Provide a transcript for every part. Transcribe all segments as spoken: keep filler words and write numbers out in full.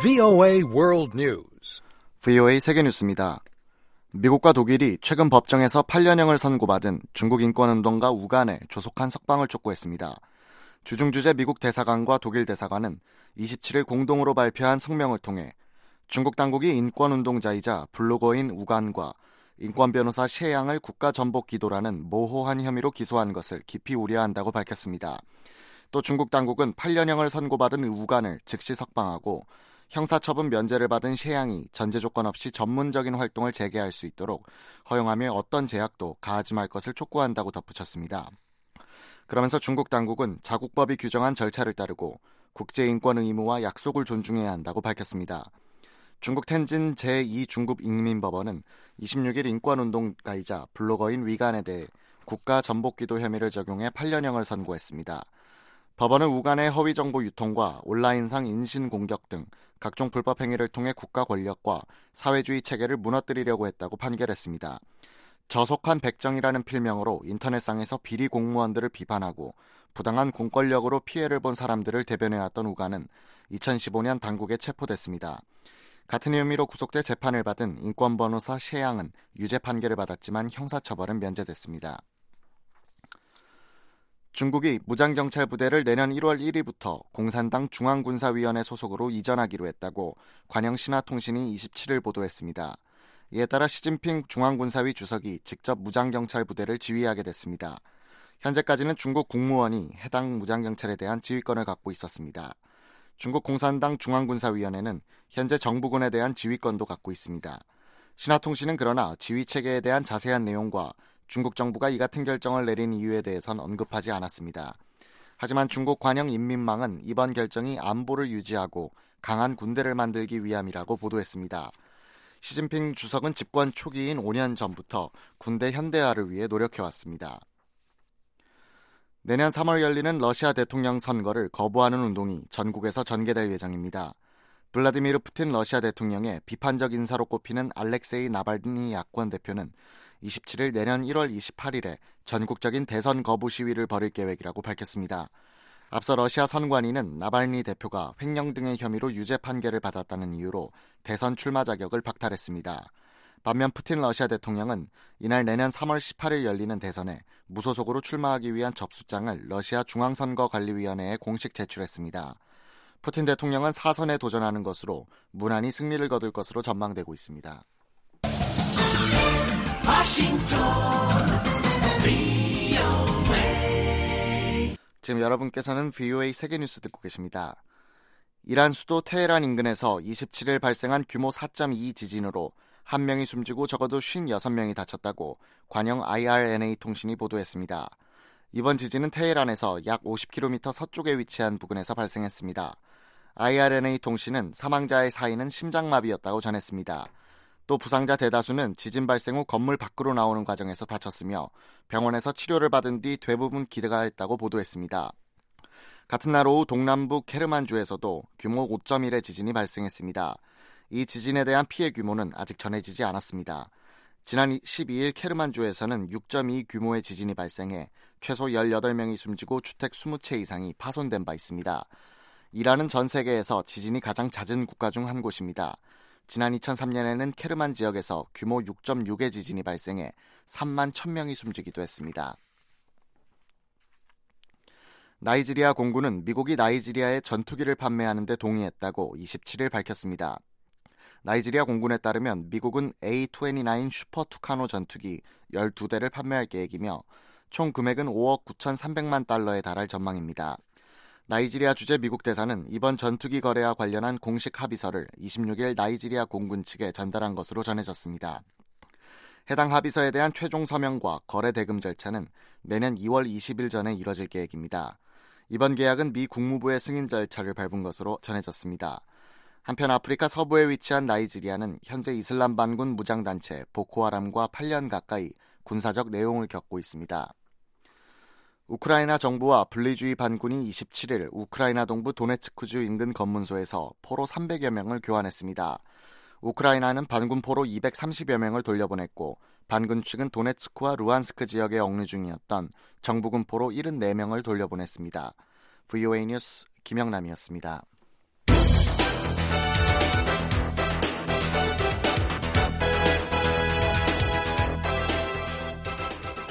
브이오에이 World News. 브이오에이 세계뉴스입니다. 미국과 독일이 최근 법정에서 팔 년형을 선고받은 중국 인권운동가 우간의 조속한 석방을 촉구했습니다. 주중주재 미국 대사관과 독일 대사관은 이십칠 일 공동으로 발표한 성명을 통해 중국 당국이 인권운동자이자 블로거인 우간과 인권변호사 셰양을 국가전복 기도라는 모호한 혐의로 기소한 것을 깊이 우려한다고 밝혔습니다. 또 중국 당국은 팔 년형을 선고받은 우간을 즉시 석방하고 형사처분 면제를 받은 셰양이 전제 조건 없이 전문적인 활동을 재개할 수 있도록 허용하며 어떤 제약도 가하지 말 것을 촉구한다고 덧붙였습니다. 그러면서 중국 당국은 자국법이 규정한 절차를 따르고 국제인권 의무와 약속을 존중해야 한다고 밝혔습니다. 중국 텐진 제이 중국인민법원은 이십육 일 인권운동가이자 블로거인 위간에 대해 국가전복기도 혐의를 적용해 팔 년형을 선고했습니다. 법원은 우간의 허위정보 유통과 온라인상 인신공격 등 각종 불법 행위를 통해 국가 권력과 사회주의 체계를 무너뜨리려고 했다고 판결했습니다. 저속한 백정이라는 필명으로 인터넷상에서 비리 공무원들을 비판하고 부당한 공권력으로 피해를 본 사람들을 대변해왔던 우간은 이천십오 년 당국에 체포됐습니다. 같은 혐의로 구속돼 재판을 받은 인권변호사 셰양은 유죄 판결을 받았지만 형사처벌은 면제됐습니다. 중국이 무장경찰 부대를 내년 일월 일일부터 공산당 중앙군사위원회 소속으로 이전하기로 했다고 관영 신화통신이 이십칠 일 보도했습니다. 이에 따라 시진핑 중앙군사위 주석이 직접 무장경찰 부대를 지휘하게 됐습니다. 현재까지는 중국 국무원이 해당 무장경찰에 대한 지휘권을 갖고 있었습니다. 중국 공산당 중앙군사위원회는 현재 정부군에 대한 지휘권도 갖고 있습니다. 신화통신은 그러나 지휘체계에 대한 자세한 내용과 중국 정부가 이 같은 결정을 내린 이유에 대해선 언급하지 않았습니다. 하지만 중국 관영 인민망은 이번 결정이 안보를 유지하고 강한 군대를 만들기 위함이라고 보도했습니다. 시진핑 주석은 집권 초기인 오 년 전부터 군대 현대화를 위해 노력해왔습니다. 내년 삼월 열리는 러시아 대통령 선거를 거부하는 운동이 전국에서 전개될 예정입니다. 블라디미르 푸틴 러시아 대통령의 비판적 인사로 꼽히는 알렉세이 나발니 야권 대표는 이십칠 일 내년 일월 이십팔일에 전국적인 대선 거부 시위를 벌일 계획이라고 밝혔습니다. 앞서 러시아 선관위는 나발니 대표가 횡령 등의 혐의로 유죄 판결을 받았다는 이유로 대선 출마 자격을 박탈했습니다. 반면 푸틴 러시아 대통령은 이날 내년 삼월 십팔일 열리는 대선에 무소속으로 출마하기 위한 접수장을 러시아 중앙선거관리위원회에 공식 제출했습니다. 푸틴 대통령은 사선에 도전하는 것으로 무난히 승리를 거둘 것으로 전망되고 있습니다. 지금 여러분께서는 브이오에이 세계뉴스 듣고 계십니다. 이란 수도 테헤란 인근에서 이십칠 일 발생한 규모 사 점 이 지진으로 한 명이 숨지고 적어도 오십육 명이 다쳤다고 관영 아이알엔에이 통신이 보도했습니다. 이번 지진은 테헤란에서 약 오십 킬로미터 서쪽에 위치한 부근에서 발생했습니다. 아이알엔에이 통신은 사망자의 사인은 심장마비였다고 전했습니다. 또 부상자 대다수는 지진 발생 후 건물 밖으로 나오는 과정에서 다쳤으며 병원에서 치료를 받은 뒤 대부분 기대가했다고 보도했습니다. 같은 날 오후 동남부 케르만주에서도 규모 오 점 일의 지진이 발생했습니다. 이 지진에 대한 피해 규모는 아직 전해지지 않았습니다. 지난 십이일 케르만주에서는 육 점 이 규모의 지진이 발생해 최소 열여덟 명이 숨지고 주택 이십 채 이상이 파손된 바 있습니다. 이란은 전 세계에서 지진이 가장 잦은 국가 중 한 곳입니다. 지난 이천삼 년에는 케르만 지역에서 규모 육 점 육의 지진이 발생해 삼만 천 명이 숨지기도 했습니다. 나이지리아 공군은 미국이 나이지리아에 전투기를 판매하는 데 동의했다고 이십칠 일 밝혔습니다. 나이지리아 공군에 따르면 미국은 에이 이십구 슈퍼 투카노 전투기 열두 대를 판매할 계획이며 총 금액은 오억 구천삼백만 달러에 달할 전망입니다. 나이지리아 주재 미국 대사는 이번 전투기 거래와 관련한 공식 합의서를 이십육 일 나이지리아 공군 측에 전달한 것으로 전해졌습니다. 해당 합의서에 대한 최종 서명과 거래 대금 절차는 내년 이월 이십일 전에 이뤄질 계획입니다. 이번 계약은 미 국무부의 승인 절차를 밟은 것으로 전해졌습니다. 한편 아프리카 서부에 위치한 나이지리아는 현재 이슬람 반군 무장단체 보코하람과 팔 년 가까이 군사적 내용을 겪고 있습니다. 우크라이나 정부와 분리주의 반군이 이십칠 일 우크라이나 동부 도네츠크주 인근 검문소에서 포로 삼백여 명을 교환했습니다. 우크라이나는 반군 포로 이백삼십여 명을 돌려보냈고 반군 측은 도네츠크와 루안스크 지역에 억류 중이었던 정부군 포로 칠십사 명을 돌려보냈습니다. 브이오에이 뉴스 김영남이었습니다.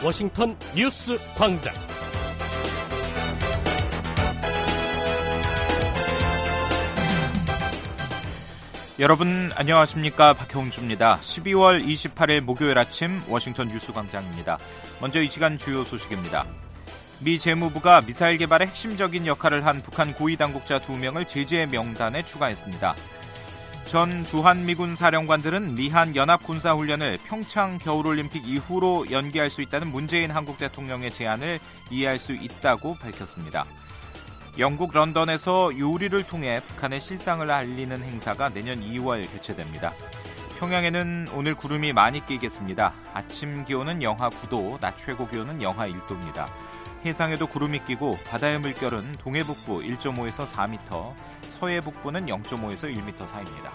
워싱턴 뉴스 광장. 여러분 안녕하십니까? 박형주입니다. 십이월 이십팔일 목요일 아침 워싱턴 뉴스 광장입니다. 먼저 이 시간 주요 소식입니다. 미 재무부가 미사일 개발에 핵심적인 역할을 한 북한 고위 당국자 두 명을 제재 명단에 추가했습니다. 전 주한미군 사령관들은 미한 연합군사훈련을 평창 겨울올림픽 이후로 연기할 수 있다는 문재인 한국 대통령의 제안을 이해할 수 있다고 밝혔습니다. 영국 런던에서 요리를 통해 북한의 실상을 알리는 행사가 내년 이월 개최됩니다. 평양에는 오늘 구름이 많이 끼겠습니다. 아침 기온은 영하 구도, 낮 최고 기온은 영하 일도입니다. 해상에도 구름이 끼고 바다의 물결은 동해북부 일점오에서 사 미터, 서해북부는 영점오에서 일 미터 사이입니다.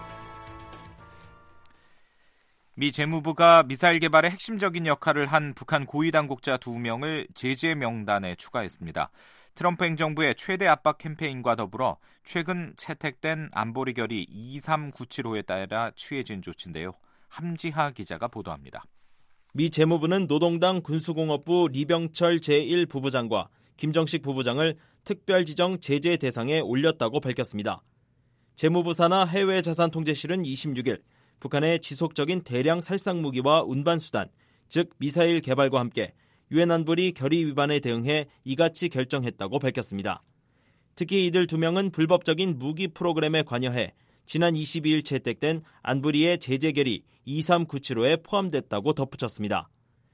미 재무부가 미사일 개발에 핵심적인 역할을 한 북한 고위 당국자 두 명을 제재 명단에 추가했습니다. 트럼프 행정부의 최대 압박 캠페인과 더불어 최근 채택된 안보리 결의 이삼구칠호에 따라 취해진 조치인데요. 함지하 기자가 보도합니다. 미 재무부는 노동당 군수공업부 리병철 제일 부부장과 김정식 부부장을 특별지정 제재 대상에 올렸다고 밝혔습니다. 재무부 산하 해외자산통제실은 이십육일 북한의 지속적인 대량 살상무기와 운반수단, 즉 미사일 개발과 함께 유엔 안보리 결의 위반에 대응해 이같이 결정했다고 밝혔습니다. 특히 이들 두 명은 불법적인 무기 프로그램에 관여해 지난 이십이일 채택된 안보리의 제재 결의 이삼구칠호에 포함됐다고 덧붙였습니다.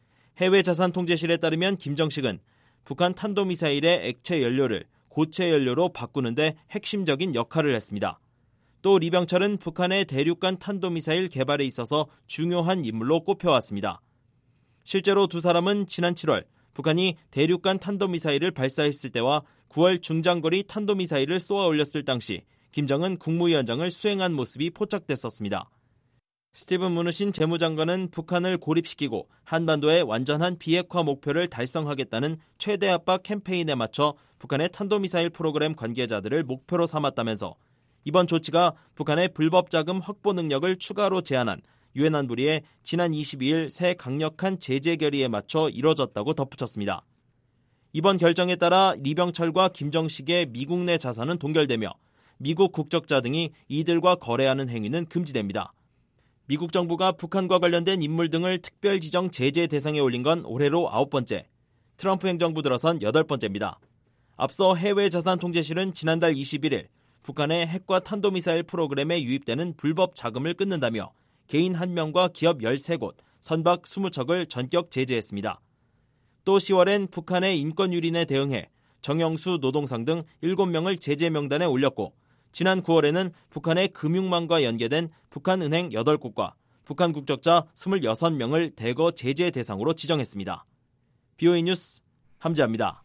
해외자산통제실에 따르면 김정식은 북한 탄도미사일의 액체 연료를 고체 연료로 바꾸는 데 핵심적인 역할을 했습니다. 또 리병철은 북한의 대륙간 탄도미사일 개발에 있어서 중요한 인물로 꼽혀왔습니다. 실제로 두 사람은 지난 칠월 북한이 대륙간 탄도미사일을 발사했을 때와 구월 중장거리 탄도미사일을 쏘아 올렸을 당시 김정은 국무위원장을 수행한 모습이 포착됐었습니다. 스티븐 무누신 재무장관은 북한을 고립시키고 한반도의 완전한 비핵화 목표를 달성하겠다는 최대 압박 캠페인에 맞춰 북한의 탄도미사일 프로그램 관계자들을 목표로 삼았다면서 이번 조치가 북한의 불법 자금 확보 능력을 추가로 제한한 유엔 안보리의 지난 이십이일 새 강력한 제재 결의에 맞춰 이뤄졌다고 덧붙였습니다. 이번 결정에 따라 리병철과 김정식의 미국 내 자산은 동결되며 미국 국적자 등이 이들과 거래하는 행위는 금지됩니다. 미국 정부가 북한과 관련된 인물 등을 특별 지정 제재 대상에 올린 건 올해로 아홉 번째, 트럼프 행정부 들어선 여덟 번째입니다. 앞서 해외자산통제실은 지난달 이십일일 북한의 핵과 탄도미사일 프로그램에 유입되는 불법 자금을 끊는다며 개인 한 명과 기업 열세 곳, 선박 이십 척을 전격 제재했습니다. 또 시월엔 북한의 인권 유린에 대응해 정영수 노동상 등 일곱 명을 제재 명단에 올렸고 지난 구월에는 북한의 금융망과 연계된 북한은행 여덟 곳과 북한 국적자 이십육 명을 대거 제재 대상으로 지정했습니다. 비오이 뉴스 함지아입니다.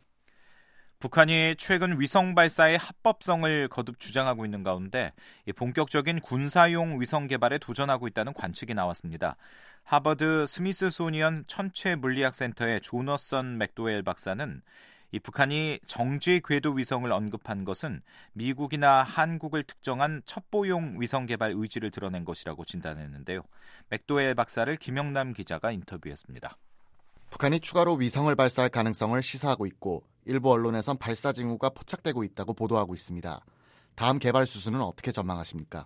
북한이 최근 위성 발사의 합법성을 거듭 주장하고 있는 가운데 본격적인 군사용 위성 개발에 도전하고 있다는 관측이 나왔습니다. 하버드 스미스소니언 천체물리학센터의 조너선 맥도웰 박사는 이 북한이 정지 궤도 위성을 언급한 것은 미국이나 한국을 특정한 첩보용 위성 개발 의지를 드러낸 것이라고 진단했는데요. 맥도웰 박사를 김영남 기자가 인터뷰했습니다. 북한이 추가로 위성을 발사할 가능성을 시사하고 있고 일부 언론에선 발사 징후가 포착되고 있다고 보도하고 있습니다. 다음 개발 수순은 어떻게 전망하십니까?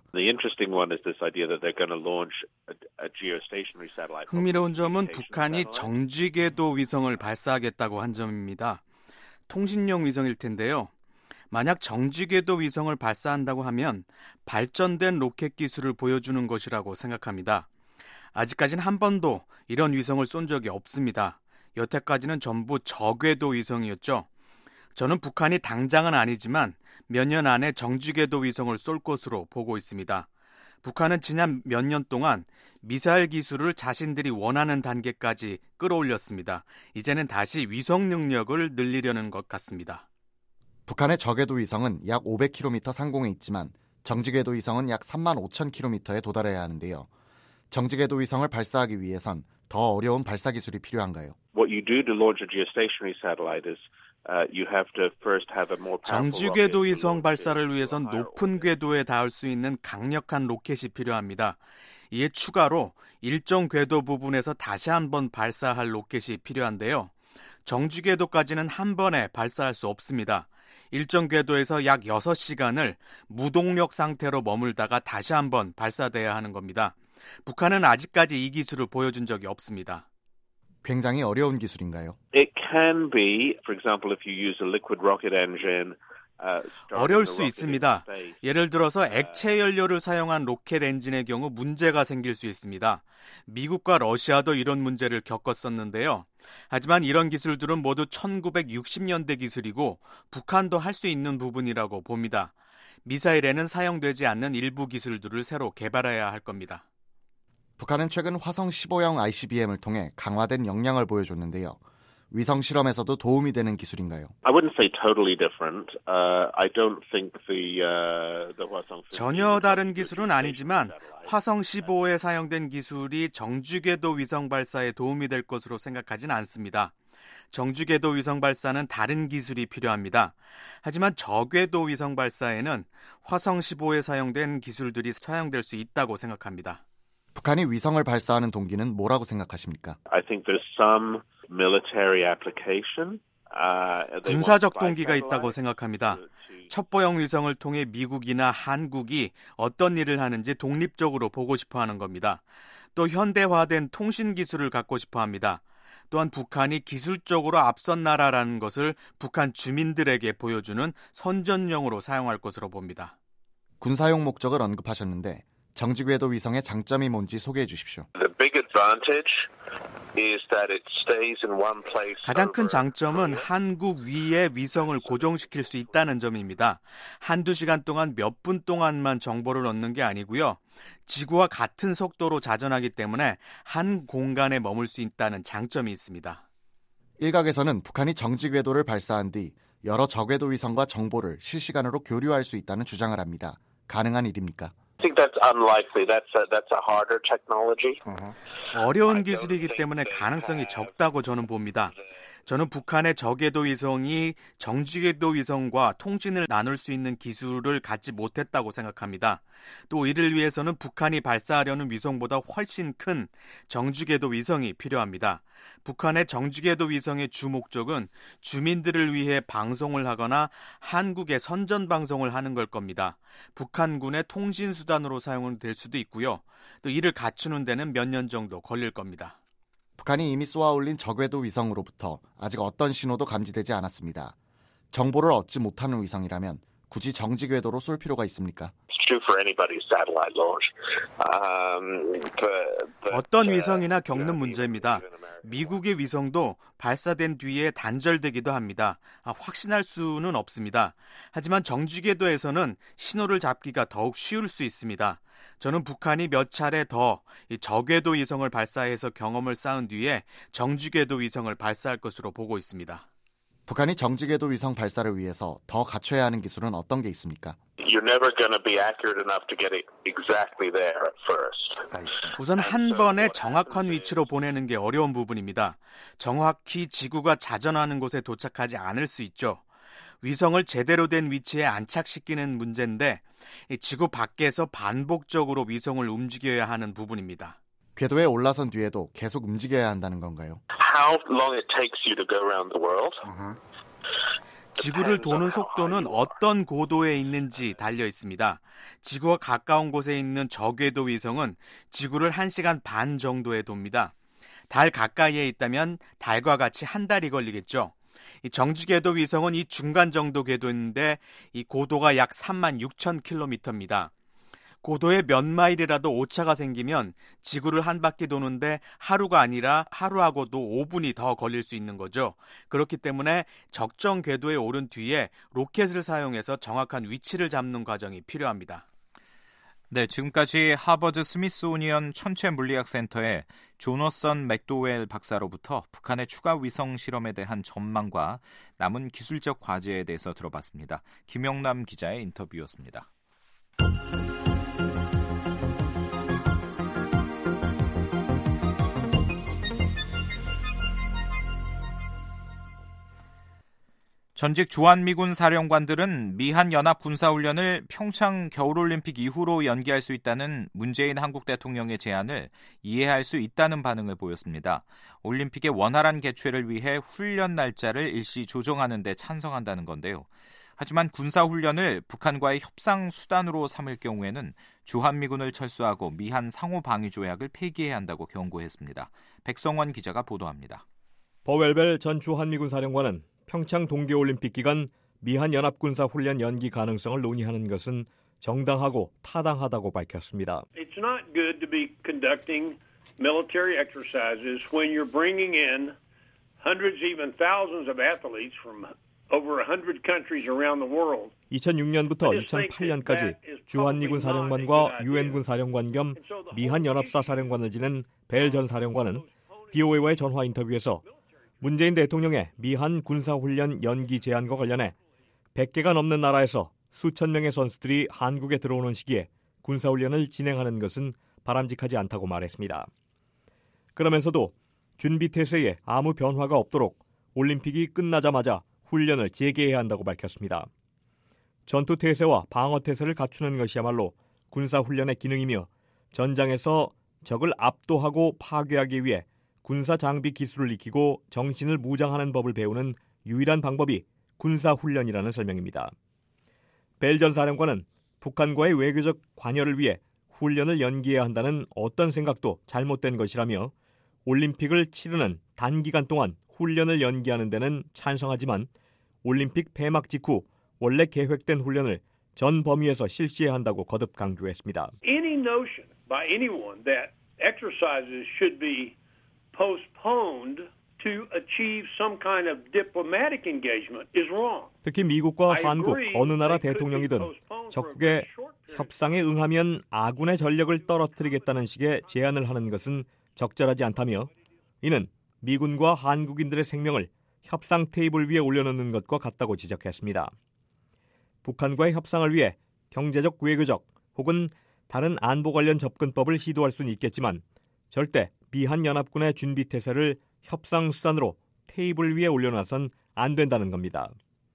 흥미로운 점은 북한이 정지궤도 위성을 발사하겠다고 한 점입니다. 통신용 위성일 텐데요. 만약 정지궤도 위성을 발사한다고 하면 발전된 로켓 기술을 보여주는 것이라고 생각합니다. 아직까지는 한 번도 이런 위성을 쏜 적이 없습니다. 여태까지는 전부 저궤도 위성이었죠. 저는 북한이 당장은 아니지만 몇 년 안에 정지궤도 위성을 쏠 것으로 보고 있습니다. 북한은 지난 몇 년 동안 미사일 기술을 자신들이 원하는 단계까지 끌어올렸습니다. 이제는 다시 위성 능력을 늘리려는 것 같습니다. 북한의 저궤도 위성은 약 오백 킬로미터 상공에 있지만 정지궤도 위성은 약 삼만 오천 킬로미터에 도달해야 하는데요. 정지궤도 위성을 발사하기 위해선 더 어려운 발사 기술이 필요한가요? What you do to launch a geostationary satellite is uh, you have to first have a more powerful 정지궤도 rocket 위성 to 발사를 launch it 위해선 to a higher 높은 궤도에 닿을 수 있는 강력한 로켓이 필요합니다. 이에 추가로 일정 궤도 부분에서 다시 한번 발사할 로켓이 필요한데요. 정지 궤도까지는 한 번에 발사할 수 없습니다. 일정 궤도에서 약 여섯 시간을 무동력 상태로 머물다가 다시 한번 발사돼야 하는 겁니다. 북한은 아직까지 이 기술을 보여준 적이 없습니다. 굉장히 어려운 기술인가요? It can be, for example, if you use a liquid rocket engine. 어려울 수 있습니다. 예를 들어서 액체 연료를 사용한 로켓 엔진의 경우 문제가 생길 수 있습니다. 미국과 러시아도 이런 문제를 겪었었는데요. 하지만 이런 기술들은 모두 천구백육십 년대 기술이고 북한도 할 수 있는 부분이라고 봅니다. 미사일에는 사용되지 않는 일부 기술들을 새로 개발해야 할 겁니다. 북한은 최근 화성 십오형 아이씨비엠을 통해 강화된 역량을 보여줬는데요. 위성 실험에서도 도움이 되는 기술인가요? I wouldn't say totally different. Uh, I don't think the uh, the 화성 전혀 다른 기술은 아니지만 화성 십오에 사용된 기술이 정지궤도 위성 발사에 도움이 될 것으로 생각하진 않습니다. 정지궤도 위성 발사는 다른 기술이 필요합니다. 하지만 저궤도 위성 발사에는 화성 십오에 사용된 기술들이 사용될 수 있다고 생각합니다. 북한이 위성을 발사하는 동기는 뭐라고 생각하십니까? I think there's some military application. Uh, 군사적 동기가 있다고 생각합니다. 첩보형 위성을 통해 미국이나 한국이 어떤 일을 하는지 독립적으로 보고 싶어 하는 겁니다. 또 현대화된 통신 기술을 갖고 싶어 합니다. 또한 북한이 기술적으로 앞선 나라라는 것을 북한 주민들에게 보여주는 선전용으로 사용할 것으로 봅니다. 군사용 목적을 언급하셨는데 정지궤도 위성의 장점이 뭔지 소개해 주십시오. The big advantage is that it stays in one place. 가장 큰 장점은 한국 위에 위성을 고정시킬 수 있다는 점입니다. 한두 시간 동안 몇 분 동안만 정보를 얻는 게 아니고요. 지구와 같은 속도로 자전하기 때문에 한 공간에 머물 수 있다는 장점이 있습니다. 일각에서는 북한이 정지궤도를 발사한 뒤 여러 저궤도 위성과 정보를 실시간으로 교류할 수 있다는 주장을 합니다. 가능한 일입니까? I think that's unlikely. That's a, that's a harder technology. 어려운 기술이기 때문에 가능성이 적다고 저는 봅니다. 저는 북한의 저궤도 위성이 정지궤도 위성과 통신을 나눌 수 있는 기술을 갖지 못했다고 생각합니다. 또 이를 위해서는 북한이 발사하려는 위성보다 훨씬 큰 정지궤도 위성이 필요합니다. 북한의 정지궤도 위성의 주 목적은 주민들을 위해 방송을 하거나 한국의 선전 방송을 하는 걸 겁니다. 북한군의 통신 수단으로 사용은 될 수도 있고요. 또 이를 갖추는 데는 몇 년 정도 걸릴 겁니다. 북한이 이미 쏘아올린 저궤도 위성으로부터 아직 어떤 신호도 감지되지 않았습니다. 정보를 얻지 못하는 위성이라면 굳이 정지궤도로 쏠 필요가 있습니까? 어떤 위성이나 겪는 문제입니다. 미국의 위성도 발사된 뒤에 단절되기도 합니다. 아, 확신할 수는 없습니다. 하지만 정지궤도에서는 신호를 잡기가 더욱 쉬울 수 있습니다. 저는 북한이 몇 차례 더 저궤도 위성을 발사해서 경험을 쌓은 뒤에 정지궤도 위성을 발사할 것으로 보고 있습니다. 북한이 정지궤도 위성 발사를 위해서 더 갖춰야 하는 기술은 어떤 게 있습니까? You're never going to be accurate enough to get it exactly there at first. 우선 한 번에 정확한 위치로 보내는 게 어려운 부분입니다. 정확히 지구가 자전하는 곳에 도착하지 않을 수 있죠. 위성을 제대로 된 위치에 안착시키는 문제인데 지구 밖에서 반복적으로 위성을 움직여야 하는 부분입니다. 궤도에 올라선 뒤에도 계속 움직여야 한다는 건가요? How long it takes you to go around the world? Uh-huh. 지구를 도는 속도는 어떤 고도에 있는지 달려 있습니다. 지구와 가까운 곳에 있는 저궤도 위성은 지구를 한 시간 반 정도에 돕니다. 달 가까이에 있다면 달과 같이 한 달이 걸리겠죠. 이 정지궤도 위성은 이 중간 정도 궤도인데 이 고도가 약 삼만 육천 킬로미터입니다. 고도에 몇 마일이라도 오차가 생기면 지구를 한 바퀴 도는데 하루가 아니라 하루하고도 오 분이 더 걸릴 수 있는 거죠. 그렇기 때문에 적정 궤도에 오른 뒤에 로켓을 사용해서 정확한 위치를 잡는 과정이 필요합니다. 네, 지금까지 하버드 스미소니언 천체물리학센터의 조너선 맥도웰 박사로부터 북한의 추가 위성 실험에 대한 전망과 남은 기술적 과제에 대해서 들어봤습니다. 김영남 기자의 인터뷰였습니다. 전직 주한미군 사령관들은 미한 연합 군사훈련을 평창 겨울올림픽 이후로 연기할 수 있다는 문재인 한국 대통령의 제안을 이해할 수 있다는 반응을 보였습니다. 올림픽의 원활한 개최를 위해 훈련 날짜를 일시 조정하는 데 찬성한다는 건데요. 하지만 군사훈련을 북한과의 협상 수단으로 삼을 경우에는 주한미군을 철수하고 미한 상호방위조약을 폐기해야 한다고 경고했습니다. 백성원 기자가 보도합니다. 버웰벨 전 주한미군 사령관은 평창 동계올림픽 기간 미한 연합군사훈련 연기 가능성을 논의하는 것은 정당하고 타당하다고 밝혔습니다. It's not good to be conducting military exercises when you're bringing in hundreds, even thousands of athletes from over one hundred countries around the world. 이천육 년부터 이천팔 년까지 주한미군 사령관과 유엔군 사령관 겸 미한 연합사 사령관을 지낸 벨 전 사령관은 비오에이와의 전화 인터뷰에서 문재인 대통령의 미한 군사훈련 연기 제안과 관련해 백 개가 넘는 나라에서 수천 명의 선수들이 한국에 들어오는 시기에 군사훈련을 진행하는 것은 바람직하지 않다고 말했습니다. 그러면서도 준비태세에 아무 변화가 없도록 올림픽이 끝나자마자 훈련을 재개해야 한다고 밝혔습니다. 전투태세와 방어태세를 갖추는 것이야말로 군사훈련의 기능이며 전장에서 적을 압도하고 파괴하기 위해 군사장비 기술을 익히고 정신을 무장하는 법을 배우는 유일한 방법이 군사훈련이라는 설명입니다. 벨 전 사령관은 북한과의 외교적 관여를 위해 훈련을 연기해야 한다는 어떤 생각도 잘못된 것이라며 올림픽을 치르는 단기간 동안 훈련을 연기하는 데는 찬성하지만 올림픽 폐막 직후 원래 계획된 훈련을 전 범위에서 실시해야 한다고 거듭 강조했습니다. Any notion by anyone that exercises should be postponed to achieve some kind of diplomatic engagement is wrong. 특히 미국과 한국 어느 나라 대통령이든 적국의 협상에 응하면 아군의 전력을 떨어뜨리겠다는 식의 제안을 하는 것은 적절하지 않다며 이는 미군과 한국인들의 생명을 협상 테이블 위에 올려놓는 것과 같다고 지적했습니다. 북한과의 협상을 위해 경제적, 외교적 혹은 다른 안보 관련 접근법을 시도할 수는 있겠지만 절대 미한 연합군의 준비태세를 협상 수단으로 테이블 위에 올려놔선 안 된다는 겁니다.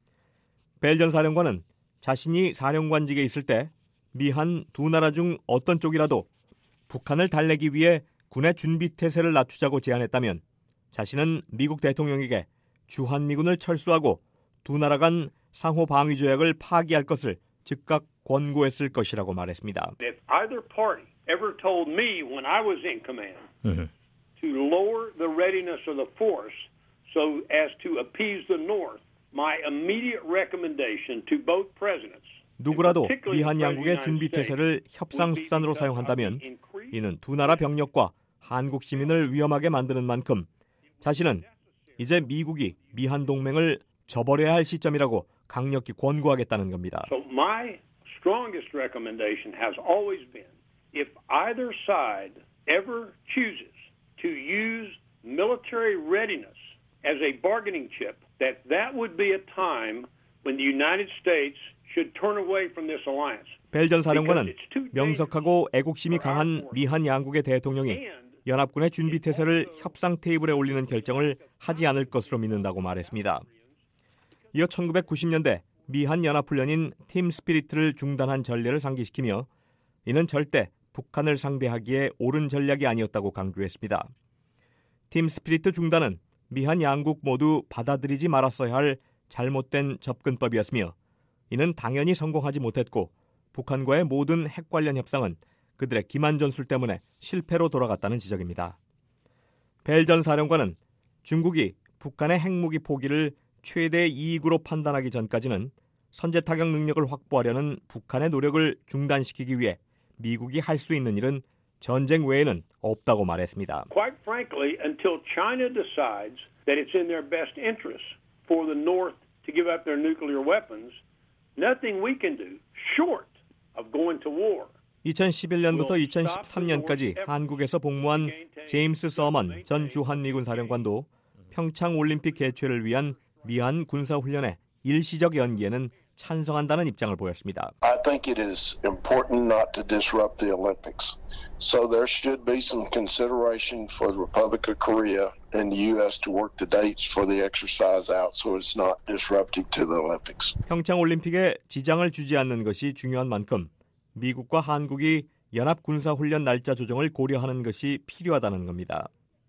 벨 전 사령관은 자신이 사령관직에 있을 때 미한 두 나라 중 어떤 쪽이라도 북한을 달래기 위해 군의 준비태세를 낮추자고 제안했다면 자신은 미국 대통령에게 주한미군을 철수하고 두 나라 간 상호방위조약을 파기할 것을 즉각 권고했을 것이라고 말했습니다. If either party ever told me when I was in command to lower the readiness of the force so as to appease the North, my immediate recommendation to both presidents. 누구라도 미한 양국의 준비태세를 협상 수단으로 사용한다면 이는 두 나라 병력과 한국 시민을 위험하게 만드는 만큼 자신은 이제 미국이 미한 동맹을 저버려야 할 시점이라고 강력히 권고하겠다는 겁니다. So my strongest recommendation has always been if either side ever chooses to use military readiness as a bargaining chip, that that would be a time when the United States should turn away from this alliance. 벨 전 사령관은 명석하고 애국심이 강한 미한 양국의 대통령이 연합군의 준비태세를 협상 테이블에 올리는 결정을 하지 않을 것으로 믿는다고 말했습니다. 이어 천구백구십 년대 미한 연합훈련인 팀 스피리트를 중단한 전례를 상기시키며 이는 절대 북한을 상대하기에 옳은 전략이 아니었다고 강조했습니다. 팀 스피리트 중단은 미한 양국 모두 받아들이지 말았어야 할 잘못된 접근법이었으며 이는 당연히 성공하지 못했고 북한과의 모든 핵 관련 협상은 그들의 기만 전술 때문에 실패로 돌아갔다는 지적입니다. 벨 전 사령관은 중국이 북한의 핵무기 포기를 최대 이익으로 판단하기 전까지는 선제 타격 능력을 확보하려는 북한의 노력을 중단시키기 위해 미국이 할 수 있는 일은 전쟁 외에는 없다고 말했습니다. Quite frankly, until China decides that it's in their best interest for the North to give up their nuclear weapons, nothing we can do short of going to war. 이천십일 년부터 이천십삼 년까지 한국에서 복무한 제임스 서먼 전 주한미군 사령관도 평창 올림픽 개최를 위한 미한 군사훈련의 일시적 연기에는 찬성한다는 입장을 보였습니다. I think it is important not to disrupt the Olympics. So there should be some consideration for the Republic of Korea and the U S to work the dates for the exercise out so it's not disruptive to the Olympics. 평창 올림픽에 지장을 주지 않는 것이 중요한 만큼 미국과 한국이 연합 군사 훈련 날짜 조정을 고려하는 것이 필요하다는 겁니다.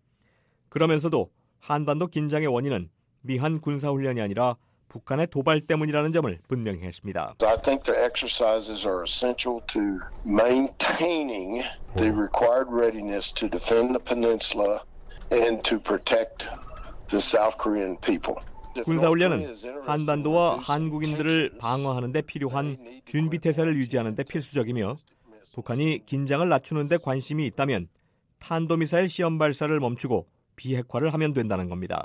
그러면서도 한반도 긴장의 원인은 미한 군사 훈련이 아니라 북한의 도발 때문이라는 점을 분명히 했습니다. I think the exercises are essential to maintaining the required readiness to defend the peninsula and to protect the South Korean people. 군사훈련은 한반도와 한국인들을 방어하는 데 필요한 준비태세를 유지하는 데 필수적이며 북한이 긴장을 낮추는 데 관심이 있다면 탄도미사일 시험 발사를 멈추고 비핵화를 하면 된다는 겁니다.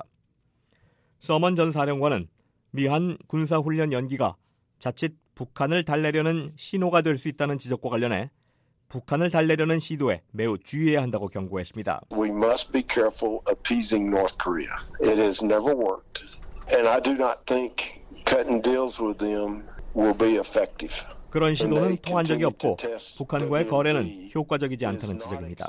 서먼 전 사령관은 미한 군사훈련 연기가 자칫 북한을 달래려는 신호가 될 수 있다는 지적과 관련해 북한을 달래려는 시도에 매우 주의해야 한다고 경고했습니다. We must be careful appeasing North Korea. It has never worked. And I do not think cutting deals with them will be effective. 그런 시도는 통한 적이 없고 북한과의 거래는 효과적이지 않다는 지적입니다.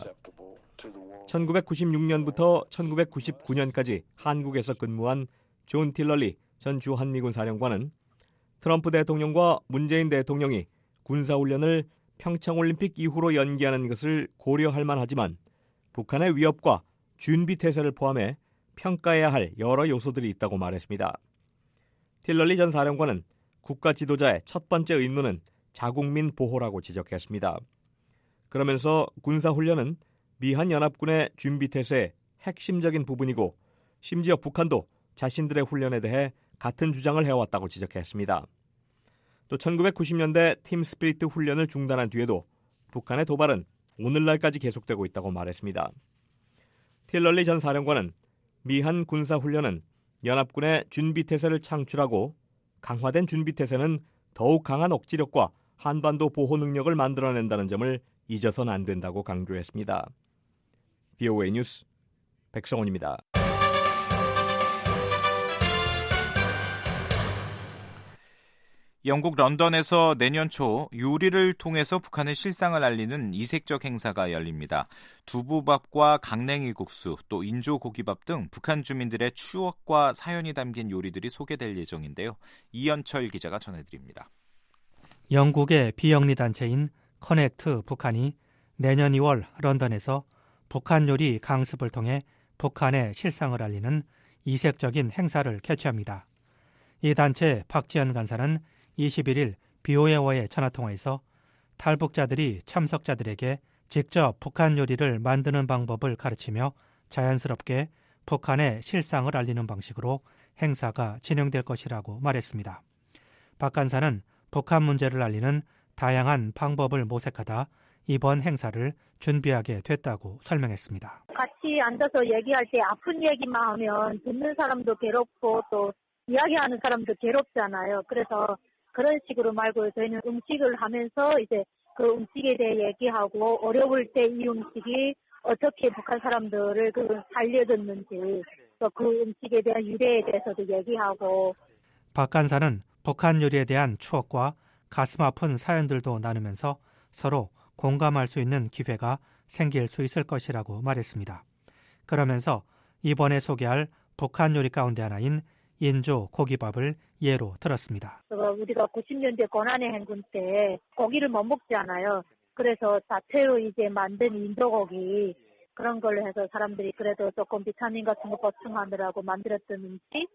천구백구십육 년부터 천구백구십구 년까지 한국에서 근무한 존 틸럴리 전 주한미군 사령관은 트럼프 대통령과 문재인 대통령이 군사훈련을 평창올림픽 이후로 연기하는 것을 고려할 만하지만 북한의 위협과 준비태세를 포함해 평가해야 할 여러 요소들이 있다고 말했습니다. 틸럴리 전 사령관은 국가 지도자의 첫 번째 의무는 자국민 보호라고 지적했습니다. 그러면서 군사훈련은 미한연합군의 준비태세의 핵심적인 부분이고 심지어 북한도 자신들의 훈련에 대해 같은 주장을 해왔다고 지적했습니다. 또 천구백구십 년대 팀 스피리트 훈련을 중단한 뒤에도 북한의 도발은 오늘날까지 계속되고 있다고 말했습니다. 틸럴리 전 사령관은 미한 군사훈련은 연합군의 준비태세를 창출하고 강화된 준비태세는 더욱 강한 억지력과 한반도 보호 능력을 만들어낸다는 점을 잊어서는 안 된다고 강조했습니다. 브이오에이 뉴스 백성원입니다. 영국 런던에서 내년 초 요리를 통해서 북한의 실상을 알리는 이색적 행사가 열립니다. 두부밥과 강냉이 국수, 또 인조 고기밥 등 북한 주민들의 추억과 사연이 담긴 요리들이 소개될 예정인데요. 이연철 기자가 전해드립니다. 영국의 비영리 단체인 커넥트 북한이 내년 이월 런던에서 북한 요리 강습을 통해 북한의 실상을 알리는 이색적인 행사를 개최합니다. 이 단체 박지연 간사는 이십일일 비오에이와의 전화통화에서 탈북자들이 참석자들에게 직접 북한 요리를 만드는 방법을 가르치며 자연스럽게 북한의 실상을 알리는 방식으로 행사가 진행될 것이라고 말했습니다. 박 간사는 북한 문제를 알리는 다양한 방법을 모색하다 이번 행사를 준비하게 됐다고 설명했습니다. 같이 앉아서 얘기할 때 아픈 얘기만 하면 듣는 사람도 괴롭고 또 이야기하는 사람도 괴롭잖아요. 그래서 그런 식으로 말고 저희는 음식을 하면서 이제 그 음식에 대해 얘기하고 어려울 때 이 음식이 어떻게 북한 사람들을 그 살려줬는지 또 그 음식에 대한 유래에 대해서도 얘기하고. 박 간사는 북한 요리에 대한 추억과 가슴 아픈 사연들도 나누면서 서로 공감할 수 있는 기회가 생길 수 있을 것이라고 말했습니다. 그러면서 이번에 소개할 북한 요리 가운데 하나인 인조 고기밥을 예로 들었습니다. 우리가 구십 년대 고난의 행군 때 고기를 못 먹잖아요. 그래서 자체로 이제 만든 인조 고기 그런 걸로 해서 사람들이 그래도 조금 비타민 같은 거 보충하느라고 만들었던 음식.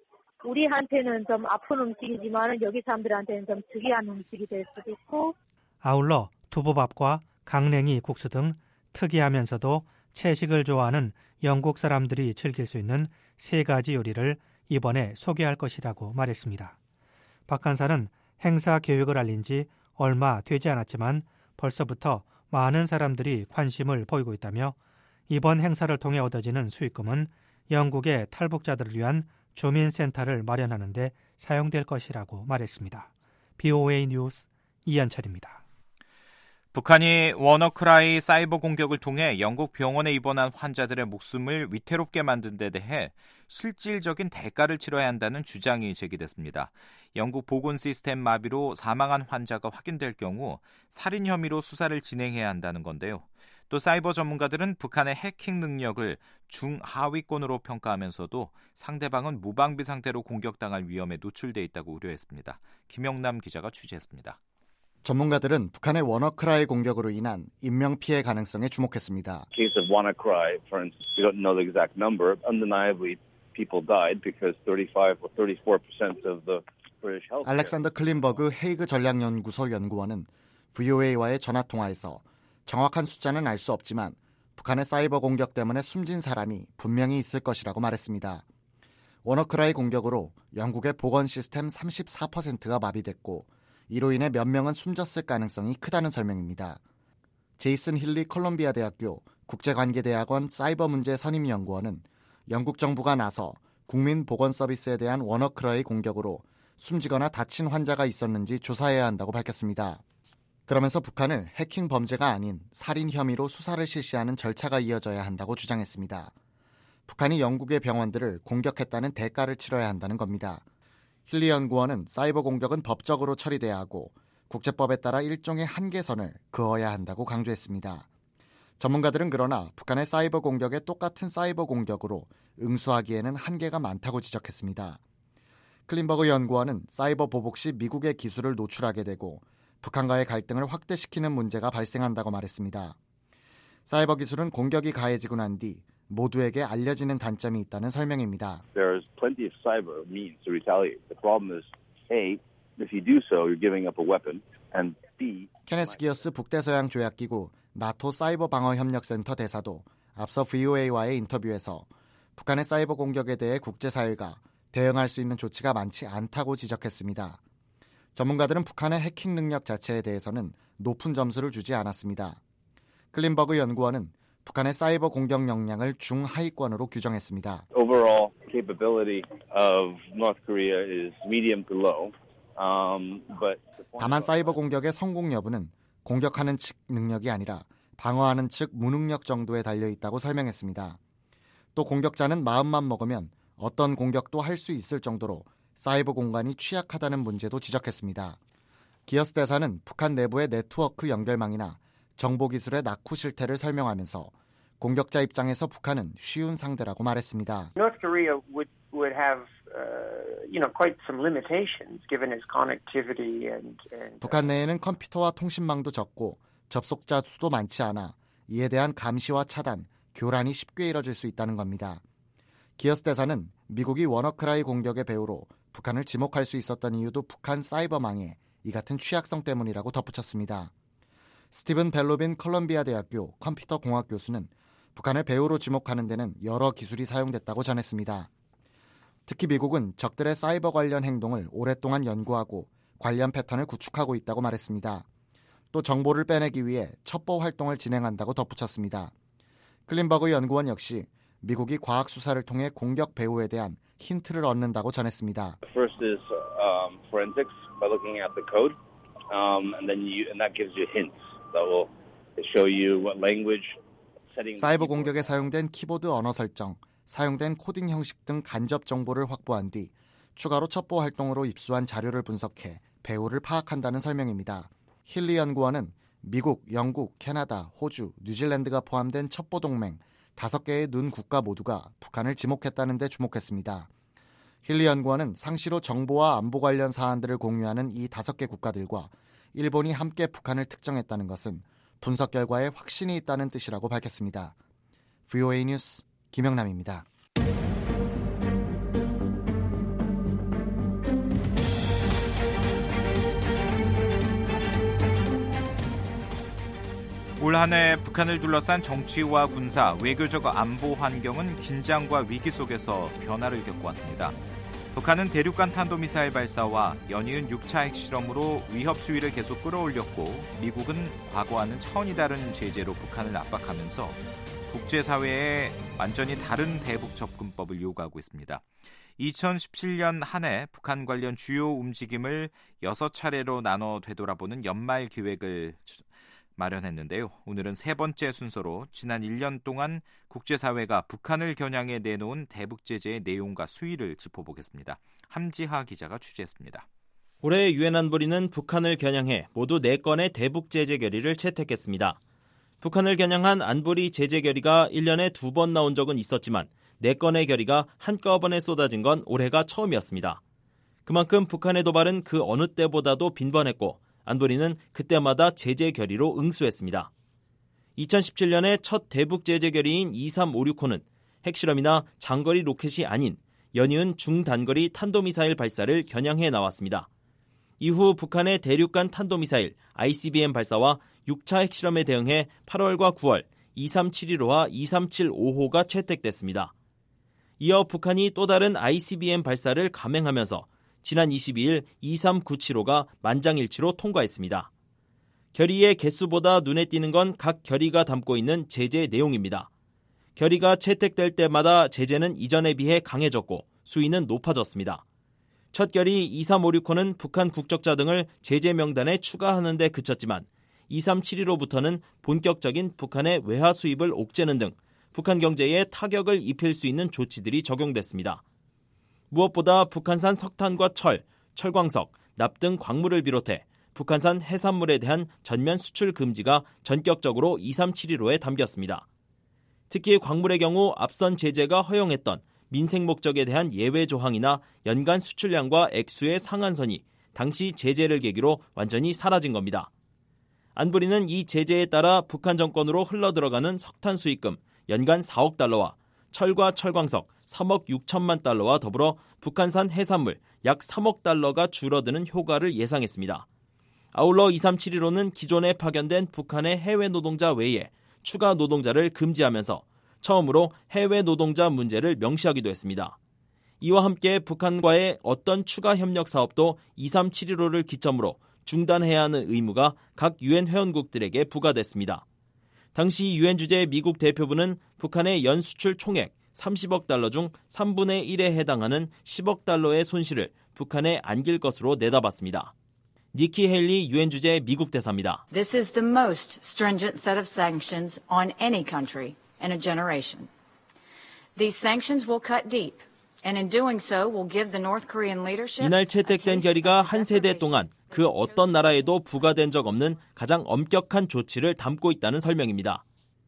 우리한테는 좀 아픈 음식이지만 여기 사람들한테는 좀 특이한 음식이 될 수도 있고. 아울러 두부밥과 강냉이 국수 등 특이하면서도 채식을 좋아하는 영국 사람들이 즐길 수 있는 세 가지 요리를 이번에 소개할 것이라고 말했습니다. 박 간사는 행사 계획을 알린 지 얼마 되지 않았지만 벌써부터 많은 사람들이 관심을 보이고 있다며 이번 행사를 통해 얻어지는 수익금은 영국의 탈북자들을 위한 주민센터를 마련하는 데 사용될 것이라고 말했습니다. 비오에이 뉴스 이현철입니다. 북한이 워너크라이 사이버 공격을 통해 영국 병원에 입원한 환자들의 목숨을 위태롭게 만든 데 대해 실질적인 대가를 치러야 한다는 주장이 제기됐습니다. 영국 보건 시스템 마비로 사망한 환자가 확인될 경우 살인 혐의로 수사를 진행해야 한다는 건데요. 또 사이버 전문가들은 북한의 해킹 능력을 중하위권으로 평가하면서도 상대방은 무방비 상태로 공격당할 위험에 노출돼 있다고 우려했습니다. 김영남 기자가 취재했습니다. 전문가들은 북한의 워너크라이 공격으로 인한 인명피해 가능성에 주목했습니다. Case of WannaCry, for instance, we don't know the exact number. Undeniably, people died because thirty-five or thirty-four percent of the British health. 알렉산더 클린버그 헤이그 전략연구소 연구원은 브이오에이와의 전화통화에서 정확한 숫자는 알 수 없지만 북한의 사이버 공격 때문에 숨진 사람이 분명히 있을 것이라고 말했습니다. 워너크라이 공격으로 영국의 보건 시스템 삼십사 퍼센트가 마비됐고 이로 인해 몇 명은 숨졌을 가능성이 크다는 설명입니다. 제이슨 힐리 콜롬비아 대학교 국제관계대학원 사이버 문제 선임연구원은 영국 정부가 나서 국민 보건 서비스에 대한 워너크라이 공격으로 숨지거나 다친 환자가 있었는지 조사해야 한다고 밝혔습니다. 그러면서 북한을 해킹 범죄가 아닌 살인 혐의로 수사를 실시하는 절차가 이어져야 한다고 주장했습니다. 북한이 영국의 병원들을 공격했다는 대가를 치러야 한다는 겁니다. 힐리 연구원은 사이버 공격은 법적으로 처리돼야 하고 국제법에 따라 일종의 한계선을 그어야 한다고 강조했습니다. 전문가들은 그러나 북한의 사이버 공격에 똑같은 사이버 공격으로 응수하기에는 한계가 많다고 지적했습니다. 클린버그 연구원은 사이버 보복 시 미국의 기술을 노출하게 되고 북한과의 갈등을 확대시키는 문제가 발생한다고 말했습니다. 사이버 기술은 공격이 가해지고 난 뒤 모두에게 알려지는 단점이 있다는 설명입니다. There's plenty of cyber means to retaliate. The problem is, A, if you do so, you're giving up a weapon, and B. 케네스 기어스 북대서양 조약기구 나토 사이버 방어 협력센터 대사도 앞서 브이오에이와의 인터뷰에서 북한의 사이버 공격에 대해 국제사회가 대응할 수 있는 조치가 많지 않다고 지적했습니다. 전문가들은 북한의 해킹 능력 자체에 대해서는 높은 점수를 주지 않았습니다. 클린버그 연구원은 북한의 사이버 공격 역량을 중하위권으로 규정했습니다. Overall capability of North Korea is medium to low. Um, but 다만 사이버 공격의 성공 여부는 공격하는 측 능력이 아니라 방어하는 측 무능력 정도에 달려 있다고 설명했습니다. 또 공격자는 마음만 먹으면 어떤 공격도 할 수 있을 정도로 사이버 공간이 취약하다는 문제도 지적했습니다. 기어스 대사는 북한 내부의 네트워크 연결망이나 정보기술의 낙후 실태를 설명하면서 공격자 입장에서 북한은 쉬운 상대라고 말했습니다. North Korea would would have uh, you know quite some limitations given its connectivity and, and 북한 내에는 컴퓨터와 통신망도 적고 접속자 수도 많지 않아 이에 대한 감시와 차단, 교란이 쉽게 이뤄질 수 있다는 겁니다. 기어스 대사는 미국이 워너크라이 공격의 배후로 북한을 지목할 수 있었던 이유도 북한 사이버망의 이 같은 취약성 때문이라고 덧붙였습니다. 스티븐 벨로빈 컬럼비아 대학교 컴퓨터 공학 교수는 북한을 배후로 지목하는 데는 여러 기술이 사용됐다고 전했습니다. 특히 미국은 적들의 사이버 관련 행동을 오랫동안 연구하고 관련 패턴을 구축하고 있다고 말했습니다. 또 정보를 빼내기 위해 첩보 활동을 진행한다고 덧붙였습니다. 클린버그 연구원 역시 미국이 과학 수사를 통해 공격 배후에 대한 힌트를 얻는다고 전했습니다. First is um, forensics by looking at the code, um, and then you and that gives you hints that will show you what language. 사이버 공격에 사용된 키보드 언어 설정, 사용된 코딩 형식 등 간접 정보를 확보한 뒤 추가로 첩보 활동으로 입수한 자료를 분석해 배후를 파악한다는 설명입니다. 힐리 연구원은 미국, 영국, 캐나다, 호주, 뉴질랜드가 포함된 첩보 동맹 다섯 개의 눈 국가 모두가 북한을 지목했다는 데 주목했습니다. 힐리 연구원은 상시로 정보와 안보 관련 사안들을 공유하는 이 다섯 개 국가들과 일본이 함께 북한을 특정했다는 것은 분석 결과에 확신이 있다는 뜻이라고 밝혔습니다. 브이오에이 뉴스 김영남입니다. 올 한 해 북한을 둘러싼 정치와 군사, 외교적 안보 환경은 긴장과 위기 속에서 변화를 겪어왔습니다. 북한은 대륙간 탄도미사일 발사와 연이은 육 차 핵실험으로 위협 수위를 계속 끌어올렸고 미국은 과거와는 차원이 다른 제재로 북한을 압박하면서 국제사회에 완전히 다른 대북 접근법을 요구하고 있습니다. 이천십칠 년 한 해 북한 관련 주요 움직임을 여섯 차례로 나눠 되돌아보는 연말 기획을 마련했는데요. 오늘은 세 번째 순서로 지난 일 년 동안 국제사회가 북한을 겨냥해 내놓은 대북 제재의 내용과 수위를 짚어보겠습니다. 함지하 기자가 취재했습니다. 올해 유엔 안보리는 북한을 겨냥해 모두 네 건의 대북 제재 결의를 채택했습니다. 북한을 겨냥한 안보리 제재 결의가 일 년에 두 번 나온 적은 있었지만 네 건의 결의가 한꺼번에 쏟아진 건 올해가 처음이었습니다. 그만큼 북한의 도발은 그 어느 때보다도 빈번했고 안보리는 그때마다 제재 결의로 응수했습니다. 이천십칠 년에 첫 대북 제재 결의인 이삼오육 호는 핵실험이나 장거리 로켓이 아닌 연이은 중단거리 탄도미사일 발사를 겨냥해 나왔습니다. 이후 북한의 대륙간 탄도미사일 아이씨비엠 발사와 육 차 핵실험에 대응해 팔월과 구월 이삼칠일 호와 이삼칠오 호가 채택됐습니다. 이어 북한이 또 다른 아이씨비엠 발사를 감행하면서 지난 이십이 일 이삼구칠 호가 만장일치로 통과했습니다. 결의의 개수보다 눈에 띄는 건 각 결의가 담고 있는 제재 내용입니다. 결의가 채택될 때마다 제재는 이전에 비해 강해졌고 수위는 높아졌습니다. 첫 결의 이삼오육 호는 북한 국적자 등을 제재 명단에 추가하는 데 그쳤지만 이삼칠일 호부터는 본격적인 북한의 외화 수입을 옥죄는 등 북한 경제에 타격을 입힐 수 있는 조치들이 적용됐습니다. 무엇보다 북한산 석탄과 철, 철광석, 납 등 광물을 비롯해 북한산 해산물에 대한 전면 수출 금지가 전격적으로 이삼칠일 호에 담겼습니다. 특히 광물의 경우 앞선 제재가 허용했던 민생 목적에 대한 예외 조항이나 연간 수출량과 액수의 상한선이 당시 제재를 계기로 완전히 사라진 겁니다. 안보리는 이 제재에 따라 북한 정권으로 흘러들어가는 석탄 수익금 연간 사억 달러와 철과 철광석 삼억 육천만 달러와 더불어 북한산 해산물 약 삼억 달러가 줄어드는 효과를 예상했습니다. 아울러 이삼칠일 호는 기존에 파견된 북한의 해외 노동자 외에 추가 노동자를 금지하면서 처음으로 해외 노동자 문제를 명시하기도 했습니다. 이와 함께 북한과의 어떤 추가 협력 사업도 이삼칠일 호를 기점으로 중단해야 하는 의무가 각 유엔 회원국들에게 부과됐습니다. 당시 유엔 주재 미국 대표부는 북한의 연수출 총액 삼십억 달러 중 삼분의 일에 해당하는 십억 달러의 손실을 북한에 안길 것으로 내다봤습니다. 니키 헤일리 유엔 주재 미국 대사입니다. This is the most stringent set of sanctions on any country in a generation. These sanctions will cut deep, and in doing so will give the North Korean leadership. 이날 채택된 결의가 한 세대 동안 그 어떤 나라에도 부과된 적 없는 가장 엄격한 조치를 담고 있다는 설명입니다.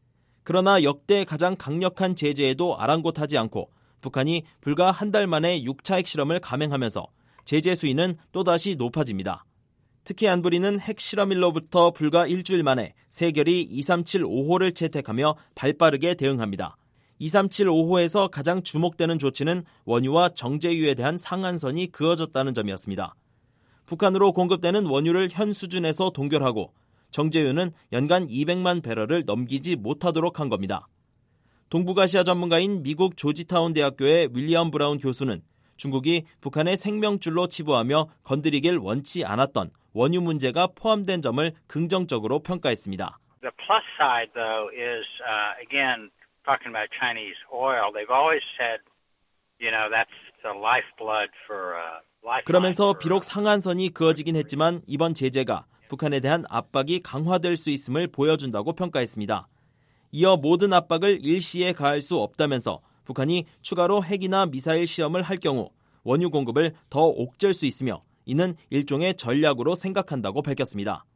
그러나 역대 가장 강력한 제재에도 아랑곳하지 않고 북한이 불과 한 달 만에 육 차 핵실험을 감행하면서 제재 수위는 또다시 높아집니다. 특히 안보리는 핵실험일로부터 불과 일주일 만에 새 결의 이삼칠오 호를 채택하며 발빠르게 대응합니다. 이삼칠오 호에서 가장 주목되는 조치는 원유와 정제유에 대한 상한선이 그어졌다는 점이었습니다. 북한으로 공급되는 원유를 현 수준에서 동결하고 정제유는 연간 이백만 배럴을 넘기지 못하도록 한 겁니다. 동북아시아 전문가인 미국 조지타운 대학교의 윌리엄 브라운 교수는 중국이 북한의 생명줄로 치부하며 건드리길 원치 않았던 원유 문제가 포함된 점을 긍정적으로 평가했습니다. The plus side, though, is uh, again talking about Chinese oil. They've always said, you know, that's the lifeblood for. Uh, 그러면서 비록 상한선이 그어지긴 했지만 이번 제재가 북한에 대한 압박이 강화될 수 있음을 보여준다고 평가했습니다. 이어 모든 압박을 일시에 가할 수 없다면서 북한이 추가로 핵이나 미사일 시험을 할 경우 원유 공급을 더 옥죄할 수 있으며 이는 일종의 전략으로 생각한다고 밝혔습니다.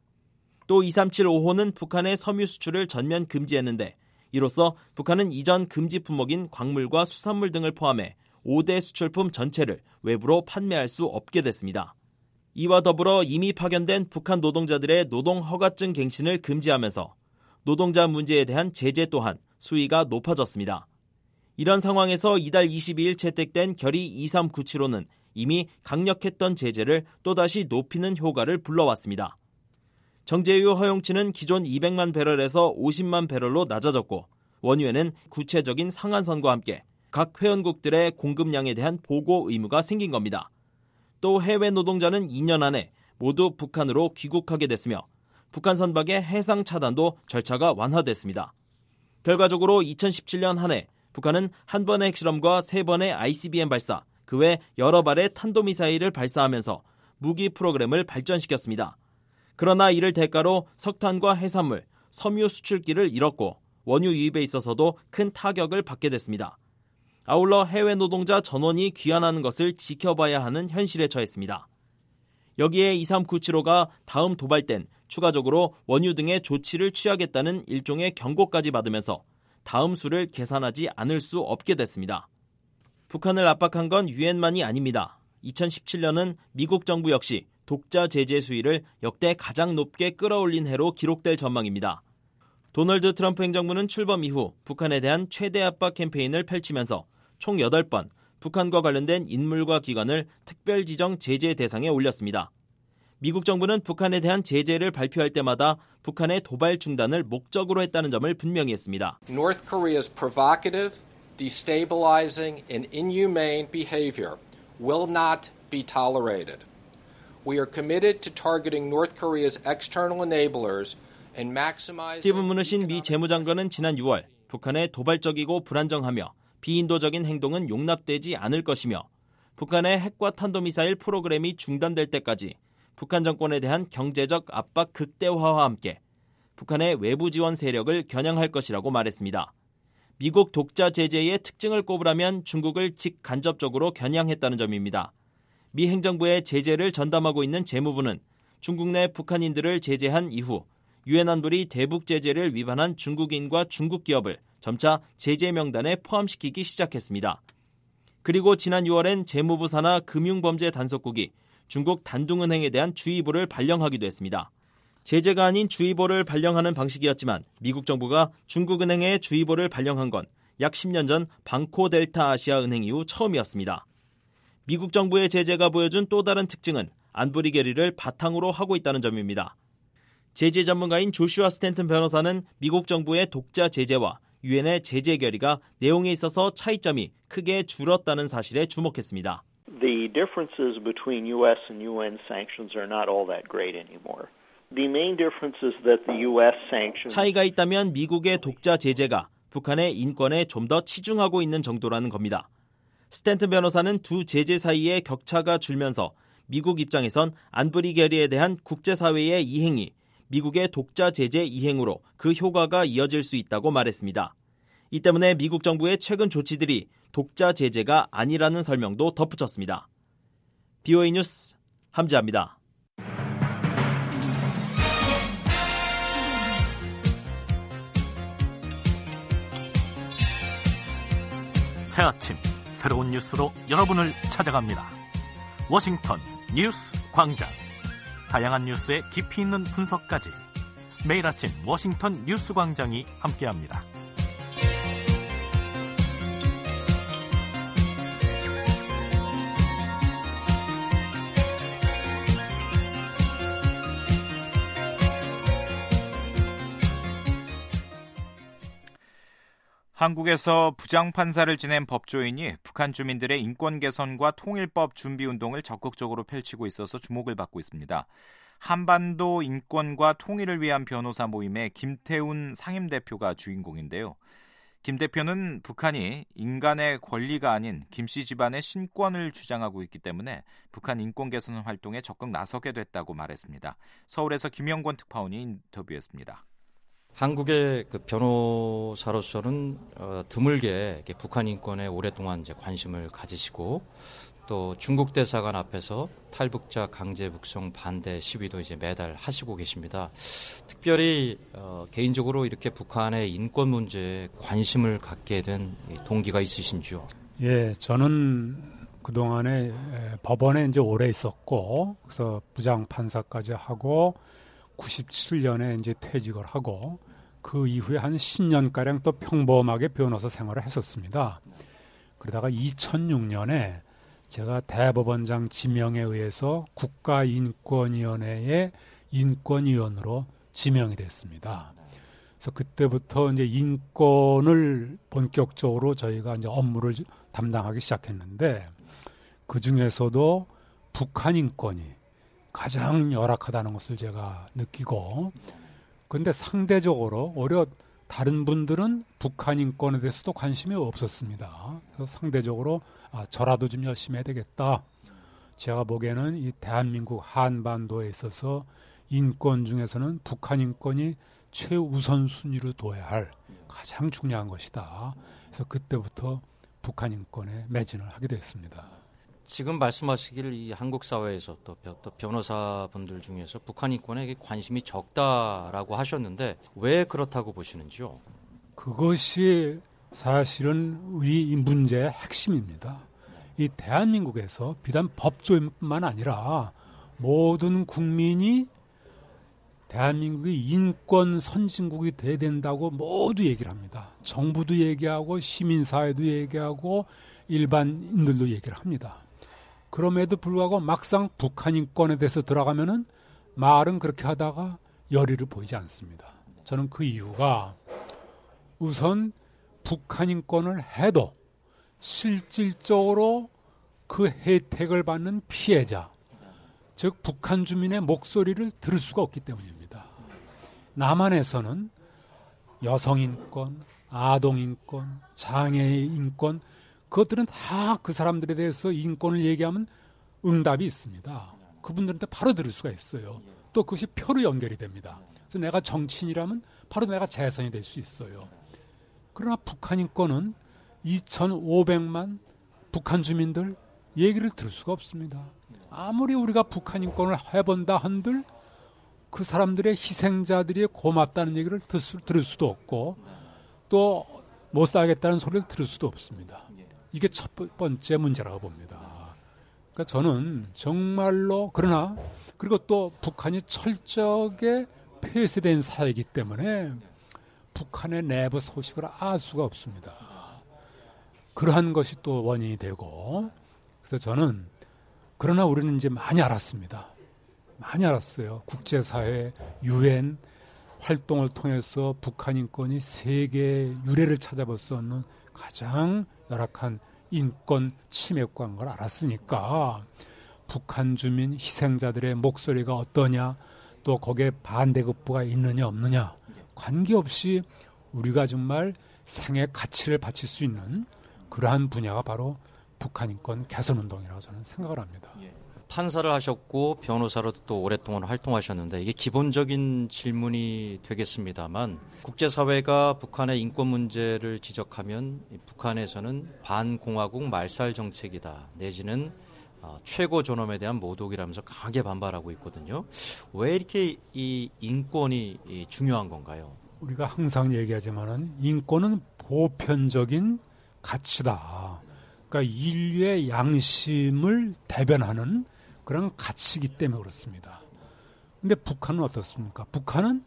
또 이삼칠오 호는 북한의 섬유 수출을 전면 금지했는데 이로써 북한은 이전 금지 품목인 광물과 수산물 등을 포함해 오 대 수출품 전체를 외부로 판매할 수 없게 됐습니다. 이와 더불어 이미 파견된 북한 노동자들의 노동 허가증 갱신을 금지하면서 노동자 문제에 대한 제재 또한 수위가 높아졌습니다. 이런 상황에서 이달 이십이 일 채택된 결의 이삼구칠 호는 이미 강력했던 제재를 또다시 높이는 효과를 불러왔습니다. 정제유 허용치는 기존 이백만 배럴에서 오십만 배럴로 낮아졌고 원유에는 구체적인 상한선과 함께 각 회원국들의 공급량에 대한 보고 의무가 생긴 겁니다. 또 해외 노동자는 이 년 안에 모두 북한으로 귀국하게 됐으며 북한 선박의 해상 차단도 절차가 완화됐습니다. 결과적으로 이천십칠 년 한 해 북한은 한 번의 핵실험과 세 번의 아이씨비엠 발사, 그 외 여러 발의 탄도미사일을 발사하면서 무기 프로그램을 발전시켰습니다. 그러나 이를 대가로 석탄과 해산물, 섬유 수출기를 잃었고 원유 유입에 있어서도 큰 타격을 받게 됐습니다. 아울러 해외 노동자 전원이 귀환하는 것을 지켜봐야 하는 현실에 처했습니다. 여기에 이삼구칠오가 다음 도발 땐 추가적으로 원유 등의 조치를 취하겠다는 일종의 경고까지 받으면서 다음 수를 계산하지 않을 수 없게 됐습니다. 북한을 압박한 건 유엔만이 아닙니다. 이천십칠 년은 미국 정부 역시 독자 제재 수위를 역대 가장 높게 끌어올린 해로 기록될 전망입니다. 도널드 트럼프 행정부는 출범 이후 북한에 대한 최대 압박 캠페인을 펼치면서 총 여덟 번 북한과 관련된 인물과 기관을 특별 지정 제재 대상에 올렸습니다. 미국 정부는 북한에 대한 제재를 발표할 때마다 북한의 도발 중단을 목적으로 했다는 점을 분명히 했습니다. North Korea's provocative, destabilizing and inhumane behavior will not be tolerated. We are committed to targeting North Korea's external enablers and maximizing 스티븐 무누신 미 재무장관은 지난 유월 북한의 도발적이고 불안정하며 비인도적인 행동은 용납되지 않을 것이며 북한의 핵과 탄도미사일 프로그램이 중단될 때까지 북한 정권에 대한 경제적 압박 극대화와 함께 북한의 외부 지원 세력을 겨냥할 것이라고 말했습니다. 미국 독자 제재의 특징을 꼽으라면 중국을 직간접적으로 겨냥했다는 점입니다. 미 행정부의 제재를 전담하고 있는 재무부는 중국 내 북한인들을 제재한 이후 유엔 안보리 대북 제재를 위반한 중국인과 중국 기업을 점차 제재 명단에 포함시키기 시작했습니다. 그리고 지난 유월엔 재무부 산하 금융범죄 단속국이 중국 단둥은행에 대한 주의보를 발령하기도 했습니다. 제재가 아닌 주의보를 발령하는 방식이었지만 미국 정부가 중국은행에 주의보를 발령한 건 약 십 년 전 방코델타 아시아 은행 이후 처음이었습니다. 미국 정부의 제재가 보여준 또 다른 특징은 안보리 결의를 바탕으로 하고 있다는 점입니다. 제재 전문가인 조슈아 스탠튼 변호사는 미국 정부의 독자 제재와 유엔의 제재 결의가 내용에 있어서 차이점이 크게 줄었다는 사실에 주목했습니다. The differences between U S and U N sanctions are not all that great anymore. The main difference is that the U S sanctions 차이가 있다면 미국의 독자 제재가 북한의 인권에 좀 더 치중하고 있는 정도라는 겁니다. 스탠튼 변호사는 두 제재 사이의 격차가 줄면서 미국 입장에선 안보리 결의에 대한 국제사회의 이행이 미국의 독자 제재 이행으로 그 효과가 이어질 수 있다고 말했습니다. 이 때문에 미국 정부의 최근 조치들이 독자 제재가 아니라는 설명도 덧붙였습니다. 비오에이 뉴스 함지아입니다. 새 아침 새로운 뉴스로 여러분을 찾아갑니다. 워싱턴 뉴스 광장. 다양한 뉴스의 깊이 있는 분석까지 매일 아침 워싱턴 뉴스 광장이 함께합니다. 한국에서 부장판사를 지낸 법조인이 북한 주민들의 인권 개선과 통일법 준비 운동을 적극적으로 펼치고 있어서 주목을 받고 있습니다. 한반도 인권과 통일을 위한 변호사 모임의 김태훈 상임대표가 주인공인데요. 김 대표는 북한이 인간의 권리가 아닌 김씨 집안의 신권을 주장하고 있기 때문에 북한 인권 개선 활동에 적극 나서게 됐다고 말했습니다. 서울에서 김영권 특파원이 인터뷰했습니다. 한국의 그 변호사로서는 어, 드물게 북한 인권에 오랫동안 이제 관심을 가지시고 또 중국 대사관 앞에서 탈북자 강제 북송 반대 시위도 이제 매달 하시고 계십니다. 특별히 어, 개인적으로 이렇게 북한의 인권 문제에 관심을 갖게 된 동기가 있으신지요? 예, 저는 그 동안에 법원에 이제 오래 있었고, 그래서 부장 판사까지 하고 구십칠 년에 이제 퇴직을 하고 그 이후에 한 십 년가량 또 평범하게 변호사 생활을 했었습니다. 그러다가 이천육 년에 제가 대법원장 지명에 의해서 국가인권위원회의 인권위원으로 지명이 됐습니다. 그래서 그때부터 이제 인권을 본격적으로 저희가 이제 업무를 담당하기 시작했는데 그 중에서도 북한 인권이 가장 열악하다는 것을 제가 느끼고, 그런데 상대적으로 오히려 다른 분들은 북한 인권에 대해서도 관심이 없었습니다. 그래서 상대적으로 아, 저라도 좀 열심히 해야 되겠다. 제가 보기에는 이 대한민국 한반도에 있어서 인권 중에서는 북한 인권이 최우선 순위로 둬야 할 가장 중요한 것이다. 그래서 그때부터 북한 인권에 매진을 하게 됐습니다. 지금 말씀하시기를 이 한국 사회에서 또, 또 변호사분들 중에서 북한 인권에 관심이 적다라고 하셨는데 왜 그렇다고 보시는지요? 그것이 사실은 우리 이 문제의 핵심입니다. 이 대한민국에서 비단 법조인뿐만 아니라 모든 국민이 대한민국이 인권 선진국이 돼야 된다고 모두 얘기를 합니다. 정부도 얘기하고 시민사회도 얘기하고 일반인들도 얘기를 합니다. 그럼에도 불구하고 막상 북한 인권에 대해서 들어가면은 말은 그렇게 하다가 열의를 보이지 않습니다. 저는 그 이유가 우선 북한 인권을 해도 실질적으로 그 혜택을 받는 피해자, 즉 북한 주민의 목소리를 들을 수가 없기 때문입니다. 남한에서는 여성 인권, 아동 인권, 장애의 인권, 그것들은 다 그 사람들에 대해서 인권을 얘기하면 응답이 있습니다. 그분들한테 바로 들을 수가 있어요. 또 그것이 표로 연결이 됩니다. 그래서 내가 정치인이라면 바로 내가 재선이 될 수 있어요. 그러나 북한 인권은 이천오백만 북한 주민들 얘기를 들을 수가 없습니다. 아무리 우리가 북한 인권을 해본다 한들 그 사람들의 희생자들이 고맙다는 얘기를 들, 수, 들을 수도 없고 또 못 살겠다는 소리를 들을 수도 없습니다. 이게 첫 번째 문제라고 봅니다. 그러니까 저는 정말로 그러나 그리고 또 북한이 철저하게 폐쇄된 사회이기 때문에 북한의 내부 소식을 알 수가 없습니다. 그러한 것이 또 원인이 되고 그래서 저는 그러나 우리는 이제 많이 알았습니다. 많이 알았어요. 국제사회, 유엔 활동을 통해서 북한 인권이 세계 유례를 찾아볼 수 없는 가장 열악한 인권 침해과인 걸 알았으니까 북한 주민 희생자들의 목소리가 어떠냐 또 거기에 반대급부가 있느냐 없느냐 관계없이 우리가 정말 생의 가치를 바칠 수 있는 그러한 분야가 바로 북한 인권 개선운동이라고 저는 생각을 합니다. 판사를 하셨고 변호사로도 또 오랫동안 활동하셨는데 이게 기본적인 질문이 되겠습니다만 국제사회가 북한의 인권 문제를 지적하면 북한에서는 반공화국 말살 정책이다 내지는 어, 최고 존엄에 대한 모독이라면서 강하게 반발하고 있거든요. 왜 이렇게 이 인권이 이 중요한 건가요? 우리가 항상 얘기하지만은 인권은 보편적인 가치다. 그러니까 인류의 양심을 대변하는 그런 가치이기 때문에 그렇습니다. 근데 북한은 어떻습니까? 북한은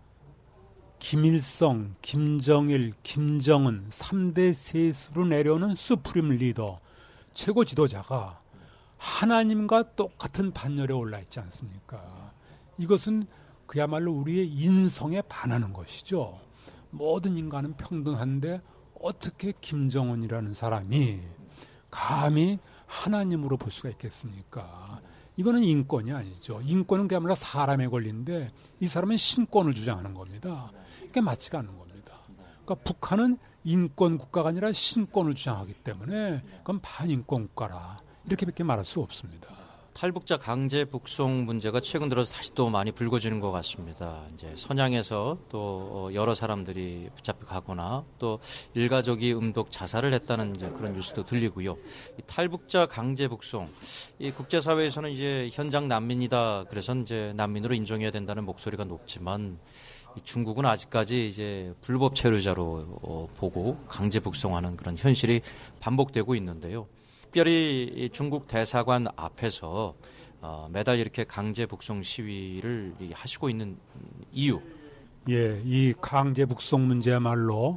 김일성, 김정일, 김정은 삼 대 세수로 내려오는 수프림 리더, 최고 지도자가 하나님과 똑같은 반열에 올라 있지 않습니까? 이것은 그야말로 우리의 인성에 반하는 것이죠. 모든 인간은 평등한데 어떻게 김정은이라는 사람이 감히 하나님으로 볼 수가 있겠습니까? 이거는 인권이 아니죠. 인권은 그야말로 사람의 권리인데 이 사람은 신권을 주장하는 겁니다. 그게 맞지가 않는 겁니다. 그러니까 북한은 인권 국가가 아니라 신권을 주장하기 때문에 그건 반인권 국가라. 이렇게밖에 말할 수 없습니다. 탈북자 강제 북송 문제가 최근 들어서 다시 또 많이 불거지는 것 같습니다. 이제 선양에서 또 여러 사람들이 붙잡혀 가거나 또 일가족이 음독 자살을 했다는 이제 그런 뉴스도 들리고요. 이 탈북자 강제 북송, 이 국제사회에서는 이제 현장 난민이다. 그래서 이제 난민으로 인정해야 된다는 목소리가 높지만 이 중국은 아직까지 이제 불법 체류자로 어, 보고 강제 북송하는 그런 현실이 반복되고 있는데요. 특별히 중국 대사관 앞에서 어, 매달 이렇게 강제 북송 시위를 하시고 있는 이유. 예, 이 강제 북송 문제야말로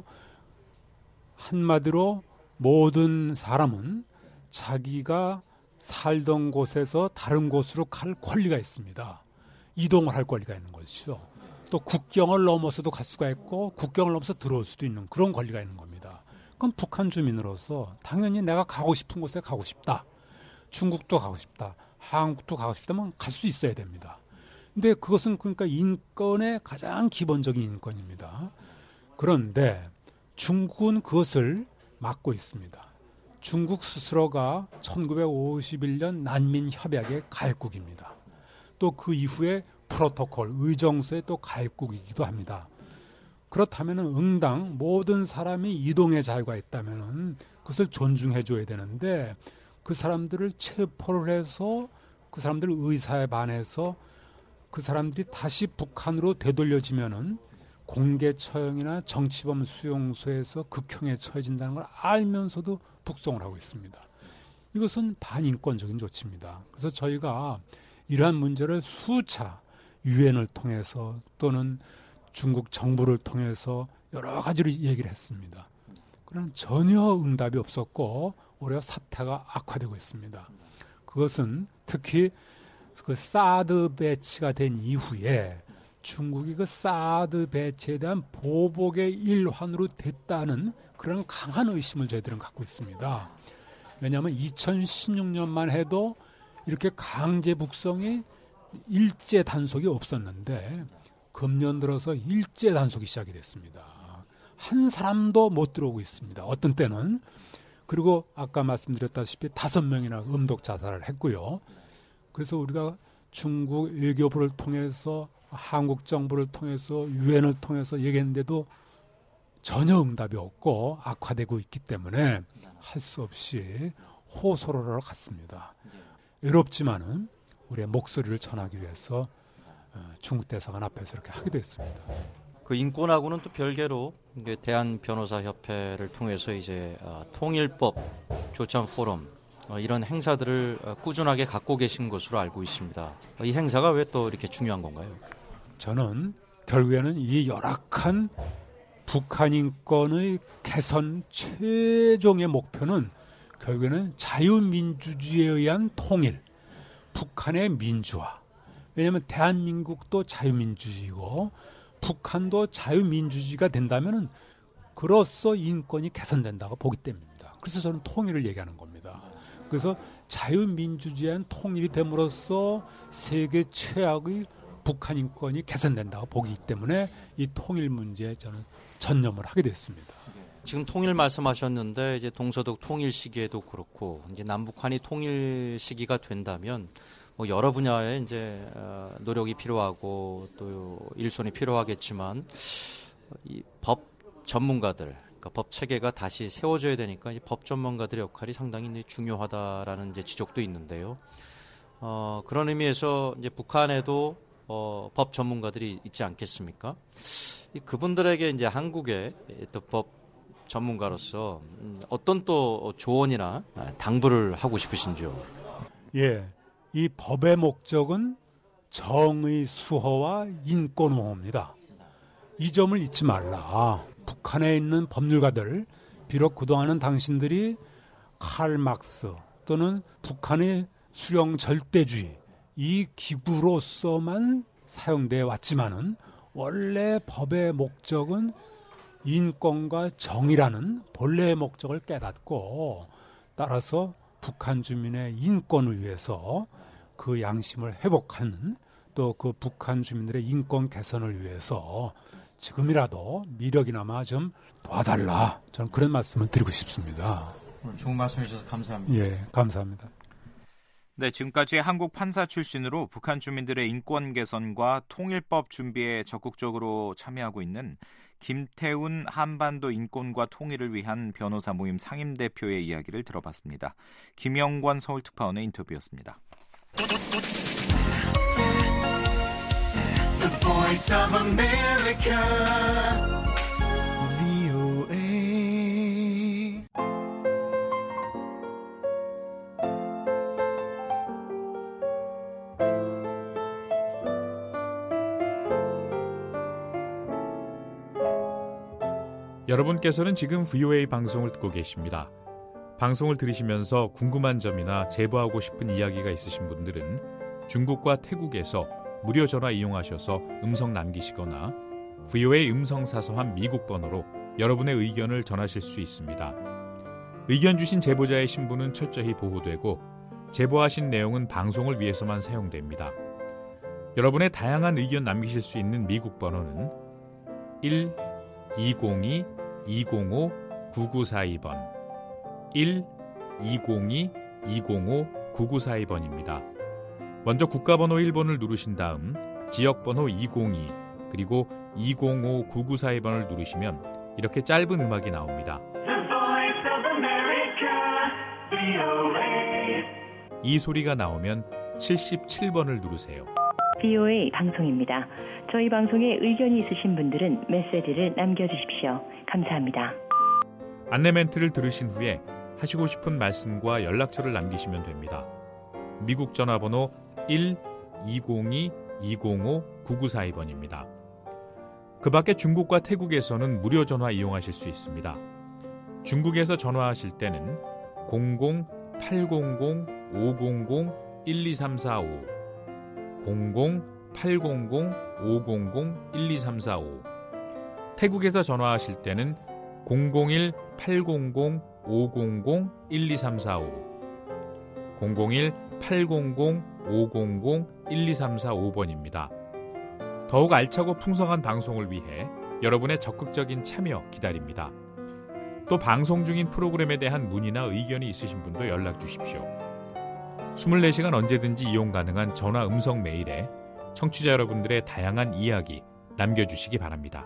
한마디로 모든 사람은 자기가 살던 곳에서 다른 곳으로 갈 권리가 있습니다. 이동을 할 권리가 있는 것이죠. 또 국경을 넘어서도 갈 수가 있고 국경을 넘어서 들어올 수도 있는 그런 권리가 있는 겁니다. 그럼 북한 주민으로서 당연히 내가 가고 싶은 곳에 가고 싶다. 중국도 가고 싶다. 한국도 가고 싶다면 갈 수 있어야 됩니다. 근데 그것은 그러니까 인권의 가장 기본적인 인권입니다. 그런데 중국은 그것을 막고 있습니다. 중국 스스로가 천구백오십일 년 난민협약의 가입국입니다. 또 그 이후에 프로토콜, 의정서의 또 가입국이기도 합니다. 그렇다면 응당 모든 사람이 이동의 자유가 있다면 그것을 존중해 줘야 되는데 그 사람들을 체포를 해서 그 사람들 의사에 반해서 그 사람들이 다시 북한으로 되돌려지면은 공개 처형이나 정치범 수용소에서 극형에 처해진다는 걸 알면서도 북송을 하고 있습니다. 이것은 반인권적인 조치입니다. 그래서 저희가 이러한 문제를 수차 유엔을 통해서 또는 중국 정부를 통해서 여러 가지로 얘기를 했습니다. 그러나 전혀 응답이 없었고 오히려 사태가 악화되고 있습니다. 그것은 특히 그 사드 배치가 된 이후에 중국이 그 사드 배치에 대한 보복의 일환으로 됐다는 그런 강한 의심을 저희들은 갖고 있습니다. 왜냐하면 이천십육 년만 해도 이렇게 강제 북송이 일제 단속이 없었는데 금년 들어서 일제 단속이 시작이 됐습니다. 한 사람도 못 들어오고 있습니다. 어떤 때는. 그리고 아까 말씀드렸다시피 다섯 명이나 음독 자살을 했고요. 그래서 우리가 중국 외교부를 통해서 한국 정부를 통해서 유엔을 통해서 얘기했는데도 전혀 응답이 없고 악화되고 있기 때문에 할 수 없이 호소를 하러 갔습니다. 외롭지만은 우리의 목소리를 전하기 위해서 중국 대사관 앞에서 이렇게 하게 됐습니다. 그 인권하고는 또 별개로 대한 변호사 협회를 통해서 이제 통일법 조참 포럼 이런 행사들을 꾸준하게 갖고 계신 것으로 알고 있습니다. 이 행사가 왜 또 이렇게 중요한 건가요? 저는 결국에는 이 열악한 북한 인권의 개선 최종의 목표는 결국에는 자유민주주의에 의한 통일, 북한의 민주화. 왜냐하면 대한민국도 자유민주주의고 북한도 자유민주주의가 된다면 그로써 인권이 개선된다고 보기 때문입니다. 그래서 저는 통일을 얘기하는 겁니다. 그래서 자유민주주의한 통일이 됨으로써 세계 최악의 북한 인권이 개선된다고 보기 때문에 이 통일 문제에 저는 전념을 하게 됐습니다. 지금 통일 말씀하셨는데 이제 동서독 통일 시기에도 그렇고 이제 남북한이 통일 시기가 된다면 뭐 여러 분야에 이제 노력이 필요하고 또 일손이 필요하겠지만 이 법 전문가들, 그러니까 법 체계가 다시 세워져야 되니까 이 법 전문가들의 역할이 상당히 이제 중요하다라는 이제 지적도 있는데요. 어, 그런 의미에서 이제 북한에도 어, 법 전문가들이 있지 않겠습니까? 이 그분들에게 이제 한국의 또 법 전문가로서 어떤 또 조언이나 당부를 하고 싶으신지요? 예, 이 법의 목적은 정의 수호와 인권 옹호입니다. 이 점을 잊지 말라. 북한에 있는 법률가들, 비록 그동안은 당신들이 칼 막스 또는 북한의 수령 절대주의 이 기구로서만 사용되어 왔지만은 원래 법의 목적은 인권과 정의라는 본래의 목적을 깨닫고 따라서 북한 주민의 인권을 위해서 그 양심을 회복하는 또 그 북한 주민들의 인권 개선을 위해서 지금이라도 미력이나마 좀 도와달라. 저는 그런 말씀을 드리고 싶습니다. 좋은 말씀 해주셔서 감사합니다. 예, 감사합니다. 네, 지금까지 한국 판사 출신으로 북한 주민들의 인권 개선과 통일법 준비에 적극적으로 참여하고 있는 김태훈 한반도 인권과 통일을 위한 변호사 모임 상임대표의 이야기를 들어봤습니다. 김영권 서울특파원의 인터뷰였습니다. The Voice of America, 브이오에이. 여러분께서는 지금 브이오에이 방송을 듣고 계십니다. 방송을 들으시면서 궁금한 점이나 제보하고 싶은 이야기가 있으신 분들은 중국과 태국에서 무료 전화 이용하셔서 음성 남기시거나 브이오에이 음성사서함 미국 번호로 여러분의 의견을 전하실 수 있습니다. 의견 주신 제보자의 신분은 철저히 보호되고 제보하신 내용은 방송을 위해서만 사용됩니다. 여러분의 다양한 의견 남기실 수 있는 미국 번호는 일 이공이 이공오 구구사이 번 일 이공이 이공오 구구사이 번입니다. 먼저 국가번호 일 번을 누르신 다음 지역번호 이공이 그리고 이공오 구구사이 번을 누르시면 이렇게 짧은 음악이 나옵니다. 이 소리가 나오면 칠십칠 번을 누르세요. 브이오에이 방송입니다. 저희 방송에 의견이 있으신 분들은 메시지를 남겨주십시오. 감사합니다. 안내 멘트를 들으신 후에 하시고 싶은 말씀과 연락처를 남기시면 됩니다. 미국 전화번호 일 이공이 이공오 구구사이 번입니다. 그 밖에 중국과 태국에서는 무료 전화 이용하실 수 있습니다. 중국에서 전화하실 때는 공공 팔공공 오공공 일이삼사오 공공 팔공공 오공공 일이삼사오 태국에서 전화하실 때는 공공일 팔공공 오공공 일이삼사오 공공일 팔공공 오공공 일이삼사오 번입니다. 더욱 알차고 풍성한 방송을 위해 여러분의 적극적인 참여 기다립니다. 또 방송 중인 프로그램에 대한 문의나 의견이 있으신 분도 연락 주십시오. 이십사 시간 언제든지 이용 가능한 전화 음성 메일에 청취자 여러분들의 다양한 이야기 남겨주시기 바랍니다.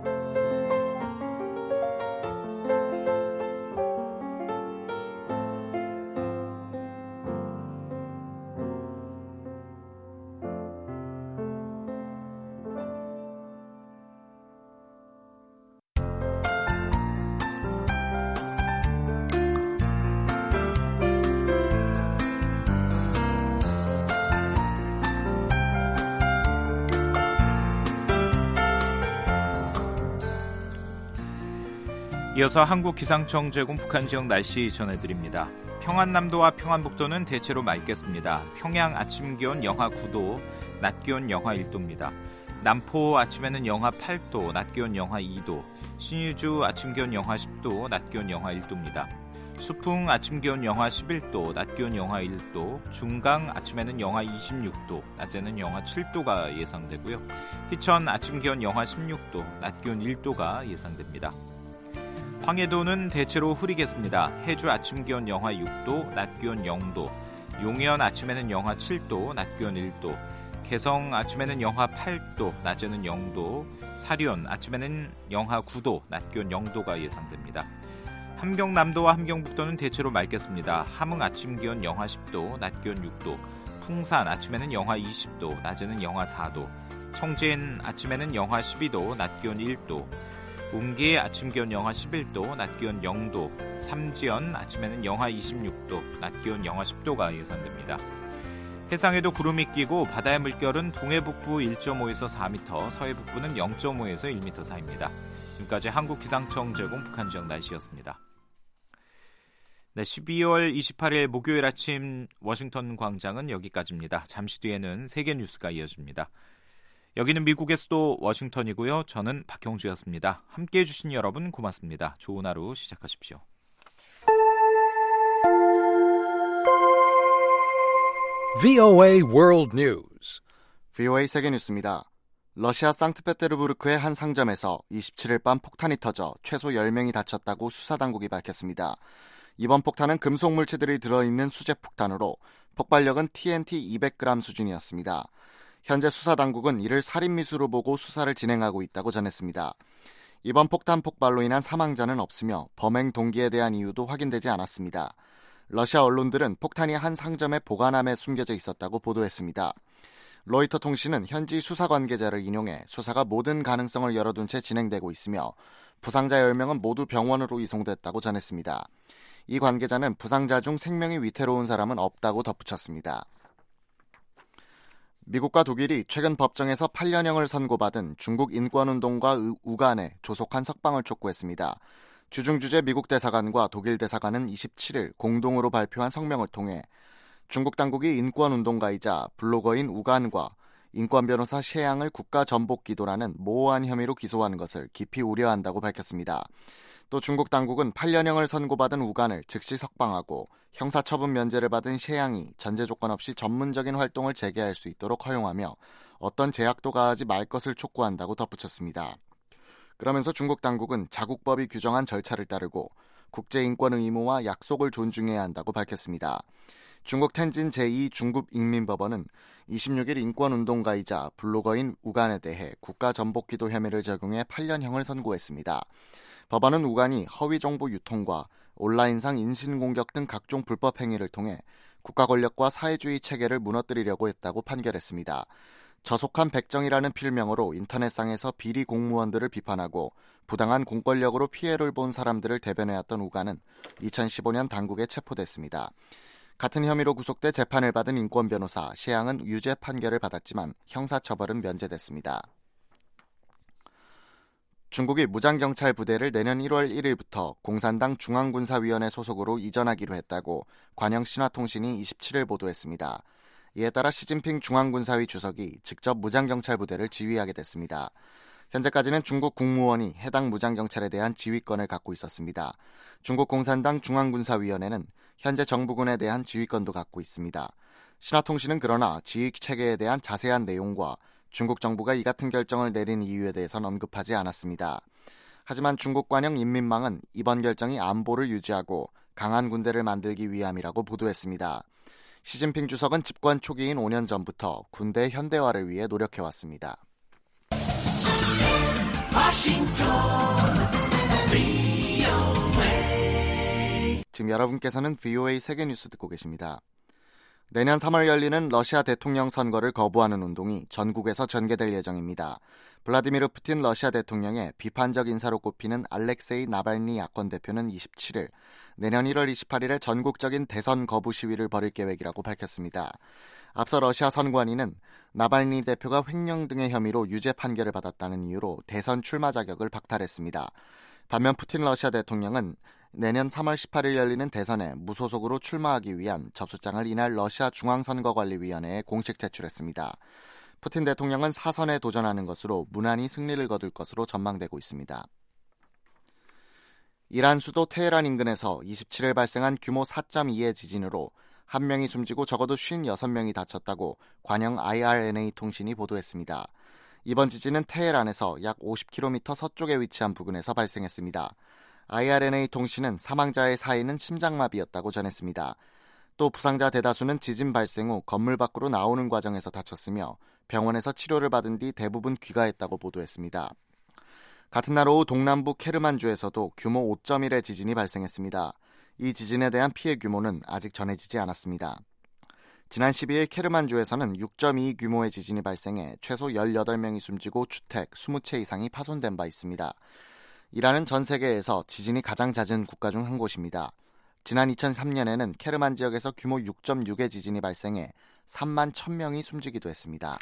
이어서 한국기상청 제공 북한 지역 날씨 전해드립니다. 평안남도와 평안북도는 대체로 맑겠습니다. 평양 아침 기온 영하 구 도, 낮 기온 영하 일 도입니다. 남포 아침에는 영하 팔 도, 낮 기온 영하 이 도, 신의주 아침 기온 영하 십 도, 낮 기온 영하 일 도입니다. 수풍 아침 기온 영하 십일 도, 낮 기온 영하 일 도, 중강 아침에는 영하 이십육 도, 낮에는 영하 칠 도가 예상되고요. 희천 아침 기온 영하 십육 도, 낮 기온 일 도가 예상됩니다. 황해도는 대체로 흐리겠습니다. 해주 아침 기온 영하 육 도, 낮 기온 영 도, 용현 아침에는 영하 칠 도, 낮 기온 일 도, 개성 아침에는 영하 팔 도, 낮에는 영 도, 사륜 아침에는 영하 구 도, 낮 기온 영 도가 예상됩니다. 함경남도와 함경북도는 대체로 맑겠습니다. 함흥 아침 기온 영하 십 도, 낮 기온 육 도, 풍산 아침에는 영하 이십 도, 낮에는 영하 사 도, 청진 아침에는 영하 십이 도, 낮 기온 일 도, 웅기 아침 기온 영하 십일 도, 낮 기온 영 도, 삼지연 아침에는 영하 이십육 도, 낮 기온 영하 십 도가 예상됩니다. 해상에도 구름이 끼고 바다의 물결은 동해북부 일 점 오에서 사 미터, 서해북부는 영 점 오에서 일 미터 사이입니다. 지금까지 한국기상청 제공 북한 지역 날씨였습니다. 네, 십이월 이십팔일 목요일 아침 워싱턴 광장은 여기까지입니다. 잠시 뒤에는 세계 뉴스가 이어집니다. 여기는 미국의 수도 워싱턴이고요. 저는 박형주였습니다. 함께해 주신 여러분 고맙습니다. 좋은 하루 시작하십시오. 브이오에이 World News. 브이오에이 세계 뉴스입니다. 러시아 상트페테르부르크의 한 상점에서 이십칠일 밤 폭탄이 터져 최소 열 명이 다쳤다고 수사당국이 밝혔습니다. 이번 폭탄은 금속 물체들이 들어있는 수제 폭탄으로 폭발력은 티엔티 이백 그램 수준이었습니다. 현재 수사당국은 이를 살인미수로 보고 수사를 진행하고 있다고 전했습니다. 이번 폭탄 폭발로 인한 사망자는 없으며 범행 동기에 대한 이유도 확인되지 않았습니다. 러시아 언론들은 폭탄이 한 상점의 보관함에 숨겨져 있었다고 보도했습니다. 로이터 통신은 현지 수사 관계자를 인용해 수사가 모든 가능성을 열어둔 채 진행되고 있으며 부상자 열 명은 모두 병원으로 이송됐다고 전했습니다. 이 관계자는 부상자 중 생명이 위태로운 사람은 없다고 덧붙였습니다. 미국과 독일이 최근 법정에서 팔 년형을 선고받은 중국 인권운동가 우간에 조속한 석방을 촉구했습니다. 주중주재 미국 대사관과 독일 대사관은 이십칠일 공동으로 발표한 성명을 통해 중국 당국이 인권운동가이자 블로거인 우간과 인권변호사 셰양을 국가전복기도라는 모호한 혐의로 기소하는 것을 깊이 우려한다고 밝혔습니다. 또 중국 당국은 팔 년형을 선고받은 우간을 즉시 석방하고 형사처분 면제를 받은 셰양이 전제 조건 없이 전문적인 활동을 재개할 수 있도록 허용하며 어떤 제약도 가하지 말 것을 촉구한다고 덧붙였습니다. 그러면서 중국 당국은 자국법이 규정한 절차를 따르고 국제인권 의무와 약속을 존중해야 한다고 밝혔습니다. 중국 텐진 제이 중국인민법원은 이십육 일 인권운동가이자 블로거인 우간에 대해 국가전복기도 혐의를 적용해 팔 년형을 선고했습니다. 법원은 우간이 허위정보 유통과 온라인상 인신공격 등 각종 불법 행위를 통해 국가 권력과 사회주의 체계를 무너뜨리려고 했다고 판결했습니다. 저속한 백정이라는 필명으로 인터넷상에서 비리 공무원들을 비판하고 부당한 공권력으로 피해를 본 사람들을 대변해왔던 우간은 이천십오 년 당국에 체포됐습니다. 같은 혐의로 구속돼 재판을 받은 인권변호사 셰양은 유죄 판결을 받았지만 형사처벌은 면제됐습니다. 중국이 무장경찰 부대를 내년 일월 일일부터 공산당 중앙군사위원회 소속으로 이전하기로 했다고 관영 신화통신이 이십칠 일 보도했습니다. 이에 따라 시진핑 중앙군사위 주석이 직접 무장경찰 부대를 지휘하게 됐습니다. 현재까지는 중국 국무원이 해당 무장경찰에 대한 지휘권을 갖고 있었습니다. 중국 공산당 중앙군사위원회는 현재 정부군에 대한 지휘권도 갖고 있습니다. 신화통신은 그러나 지휘체계에 대한 자세한 내용과 중국 정부가 이 같은 결정을 내린 이유에 대해서는 언급하지 않았습니다. 하지만 중국 관영 인민망은 이번 결정이 안보를 유지하고 강한 군대를 만들기 위함이라고 보도했습니다. 시진핑 주석은 집권 초기인 오 년 전부터 군대 현대화를 위해 노력해왔습니다. 지금 여러분께서는 브이오에이 세계뉴스 듣고 계십니다. 내년 삼월 열리는 러시아 대통령 선거를 거부하는 운동이 전국에서 전개될 예정입니다. 블라디미르 푸틴 러시아 대통령의 비판적 인사로 꼽히는 알렉세이 나발니 야권 대표는 이십칠 일 내년 일월 이십팔일에 전국적인 대선 거부 시위를 벌일 계획이라고 밝혔습니다. 앞서 러시아 선관위는 나발니 대표가 횡령 등의 혐의로 유죄 판결을 받았다는 이유로 대선 출마 자격을 박탈했습니다. 반면 푸틴 러시아 대통령은 내년 삼월 십팔일 열리는 대선에 무소속으로 출마하기 위한 접수장을 이날 러시아 중앙선거관리위원회에 공식 제출했습니다. 푸틴 대통령은 사선에 도전하는 것으로 무난히 승리를 거둘 것으로 전망되고 있습니다. 이란 수도 테헤란 인근에서 이십칠 일 발생한 규모 사 점 이의 지진으로 한 명이 숨지고 적어도 오십육 명이 다쳤다고 관영 아이알엔에이 통신이 보도했습니다. 이번 지진은 테헤란에서 약 오십 킬로미터 서쪽에 위치한 부근에서 발생했습니다. 아이알엔에이 통신은 사망자의 사인은 심장마비였다고 전했습니다. 또 부상자 대다수는 지진 발생 후 건물 밖으로 나오는 과정에서 다쳤으며 병원에서 치료를 받은 뒤 대부분 귀가했다고 보도했습니다. 같은 날 오후 동남부 케르만주에서도 규모 오 점 일의 지진이 발생했습니다. 이 지진에 대한 피해 규모는 아직 전해지지 않았습니다. 지난 십이일 케르만주에서는 육 점 이 규모의 지진이 발생해 최소 열여덟 명이 숨지고 주택 이십 채 이상이 파손된 바 있습니다. 이란은 전 세계에서 지진이 가장 잦은 국가 중 한 곳입니다. 지난 이천삼 년에는 케르만 지역에서 규모 육 점 육의 지진이 발생해 삼만 천 명이 숨지기도 했습니다.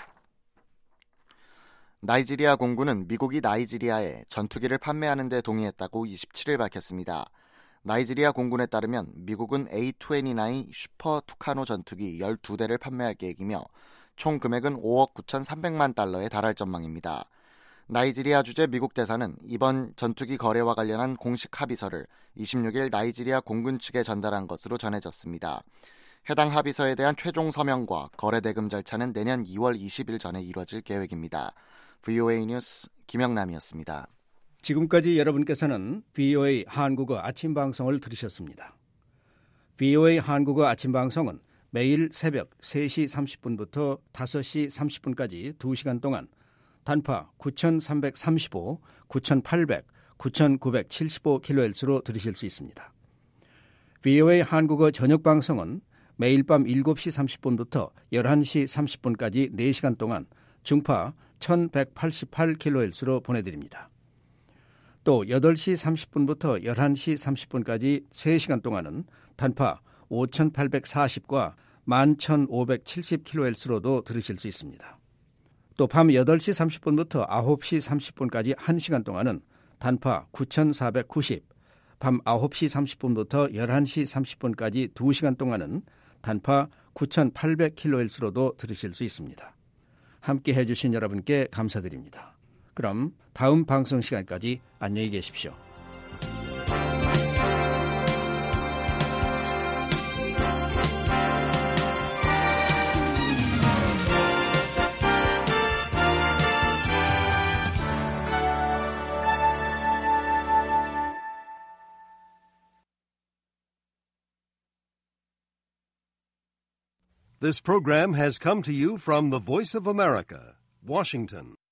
나이지리아 공군은 미국이 나이지리아에 전투기를 판매하는 데 동의했다고 이십칠 일 밝혔습니다. 나이지리아 공군에 따르면 미국은 에이 이십구 슈퍼 투카노 전투기 열두 대를 판매할 계획이며 총 금액은 오억 구천삼백만 달러에 달할 전망입니다. 나이지리아 주재 미국 대사는 이번 전투기 거래와 관련한 공식 합의서를 이십육 일 나이지리아 공군 측에 전달한 것으로 전해졌습니다. 해당 합의서에 대한 최종 서명과 거래 대금 절차는 내년 이월 이십일 전에 이뤄질 계획입니다. 브이오에이 뉴스 김영남이었습니다. 지금까지 여러분께서는 브이오에이 한국어 아침 방송을 들으셨습니다. 브이오에이 한국어 아침 방송은 매일 새벽 세 시 삼십 분부터 다섯 시 삼십 분까지 두 시간 동안 단파 구천삼백삼십오, 구천팔백, 구천구백칠십오 킬로헤르츠로 들으실 수 있습니다. 브이오에이 한국어 저녁 방송은 매일 밤 일곱 시 삼십 분부터 열한 시 삼십 분까지 네 시간 동안 중파 천백팔십팔 킬로헤르츠로 보내드립니다. 또 여덟 시 삼십 분부터 열한 시 삼십 분까지 세 시간 동안은 단파 오천팔백사십과 만 천오백칠십 킬로헤르츠로도 들으실 수 있습니다. 또 밤 여덟 시 삼십 분부터 아홉 시 삼십 분까지 한 시간 동안은 단파 구천사백구십, 밤 아홉 시 삼십 분부터 열한 시 삼십 분까지 두 시간 동안은 단파 구천팔백 킬로헤르츠로도 들으실 수 있습니다. 함께 해주신 여러분께 감사드립니다. 그럼 다음 방송 시간까지 안녕히 계십시오. This program has come to you from the Voice of America, Washington.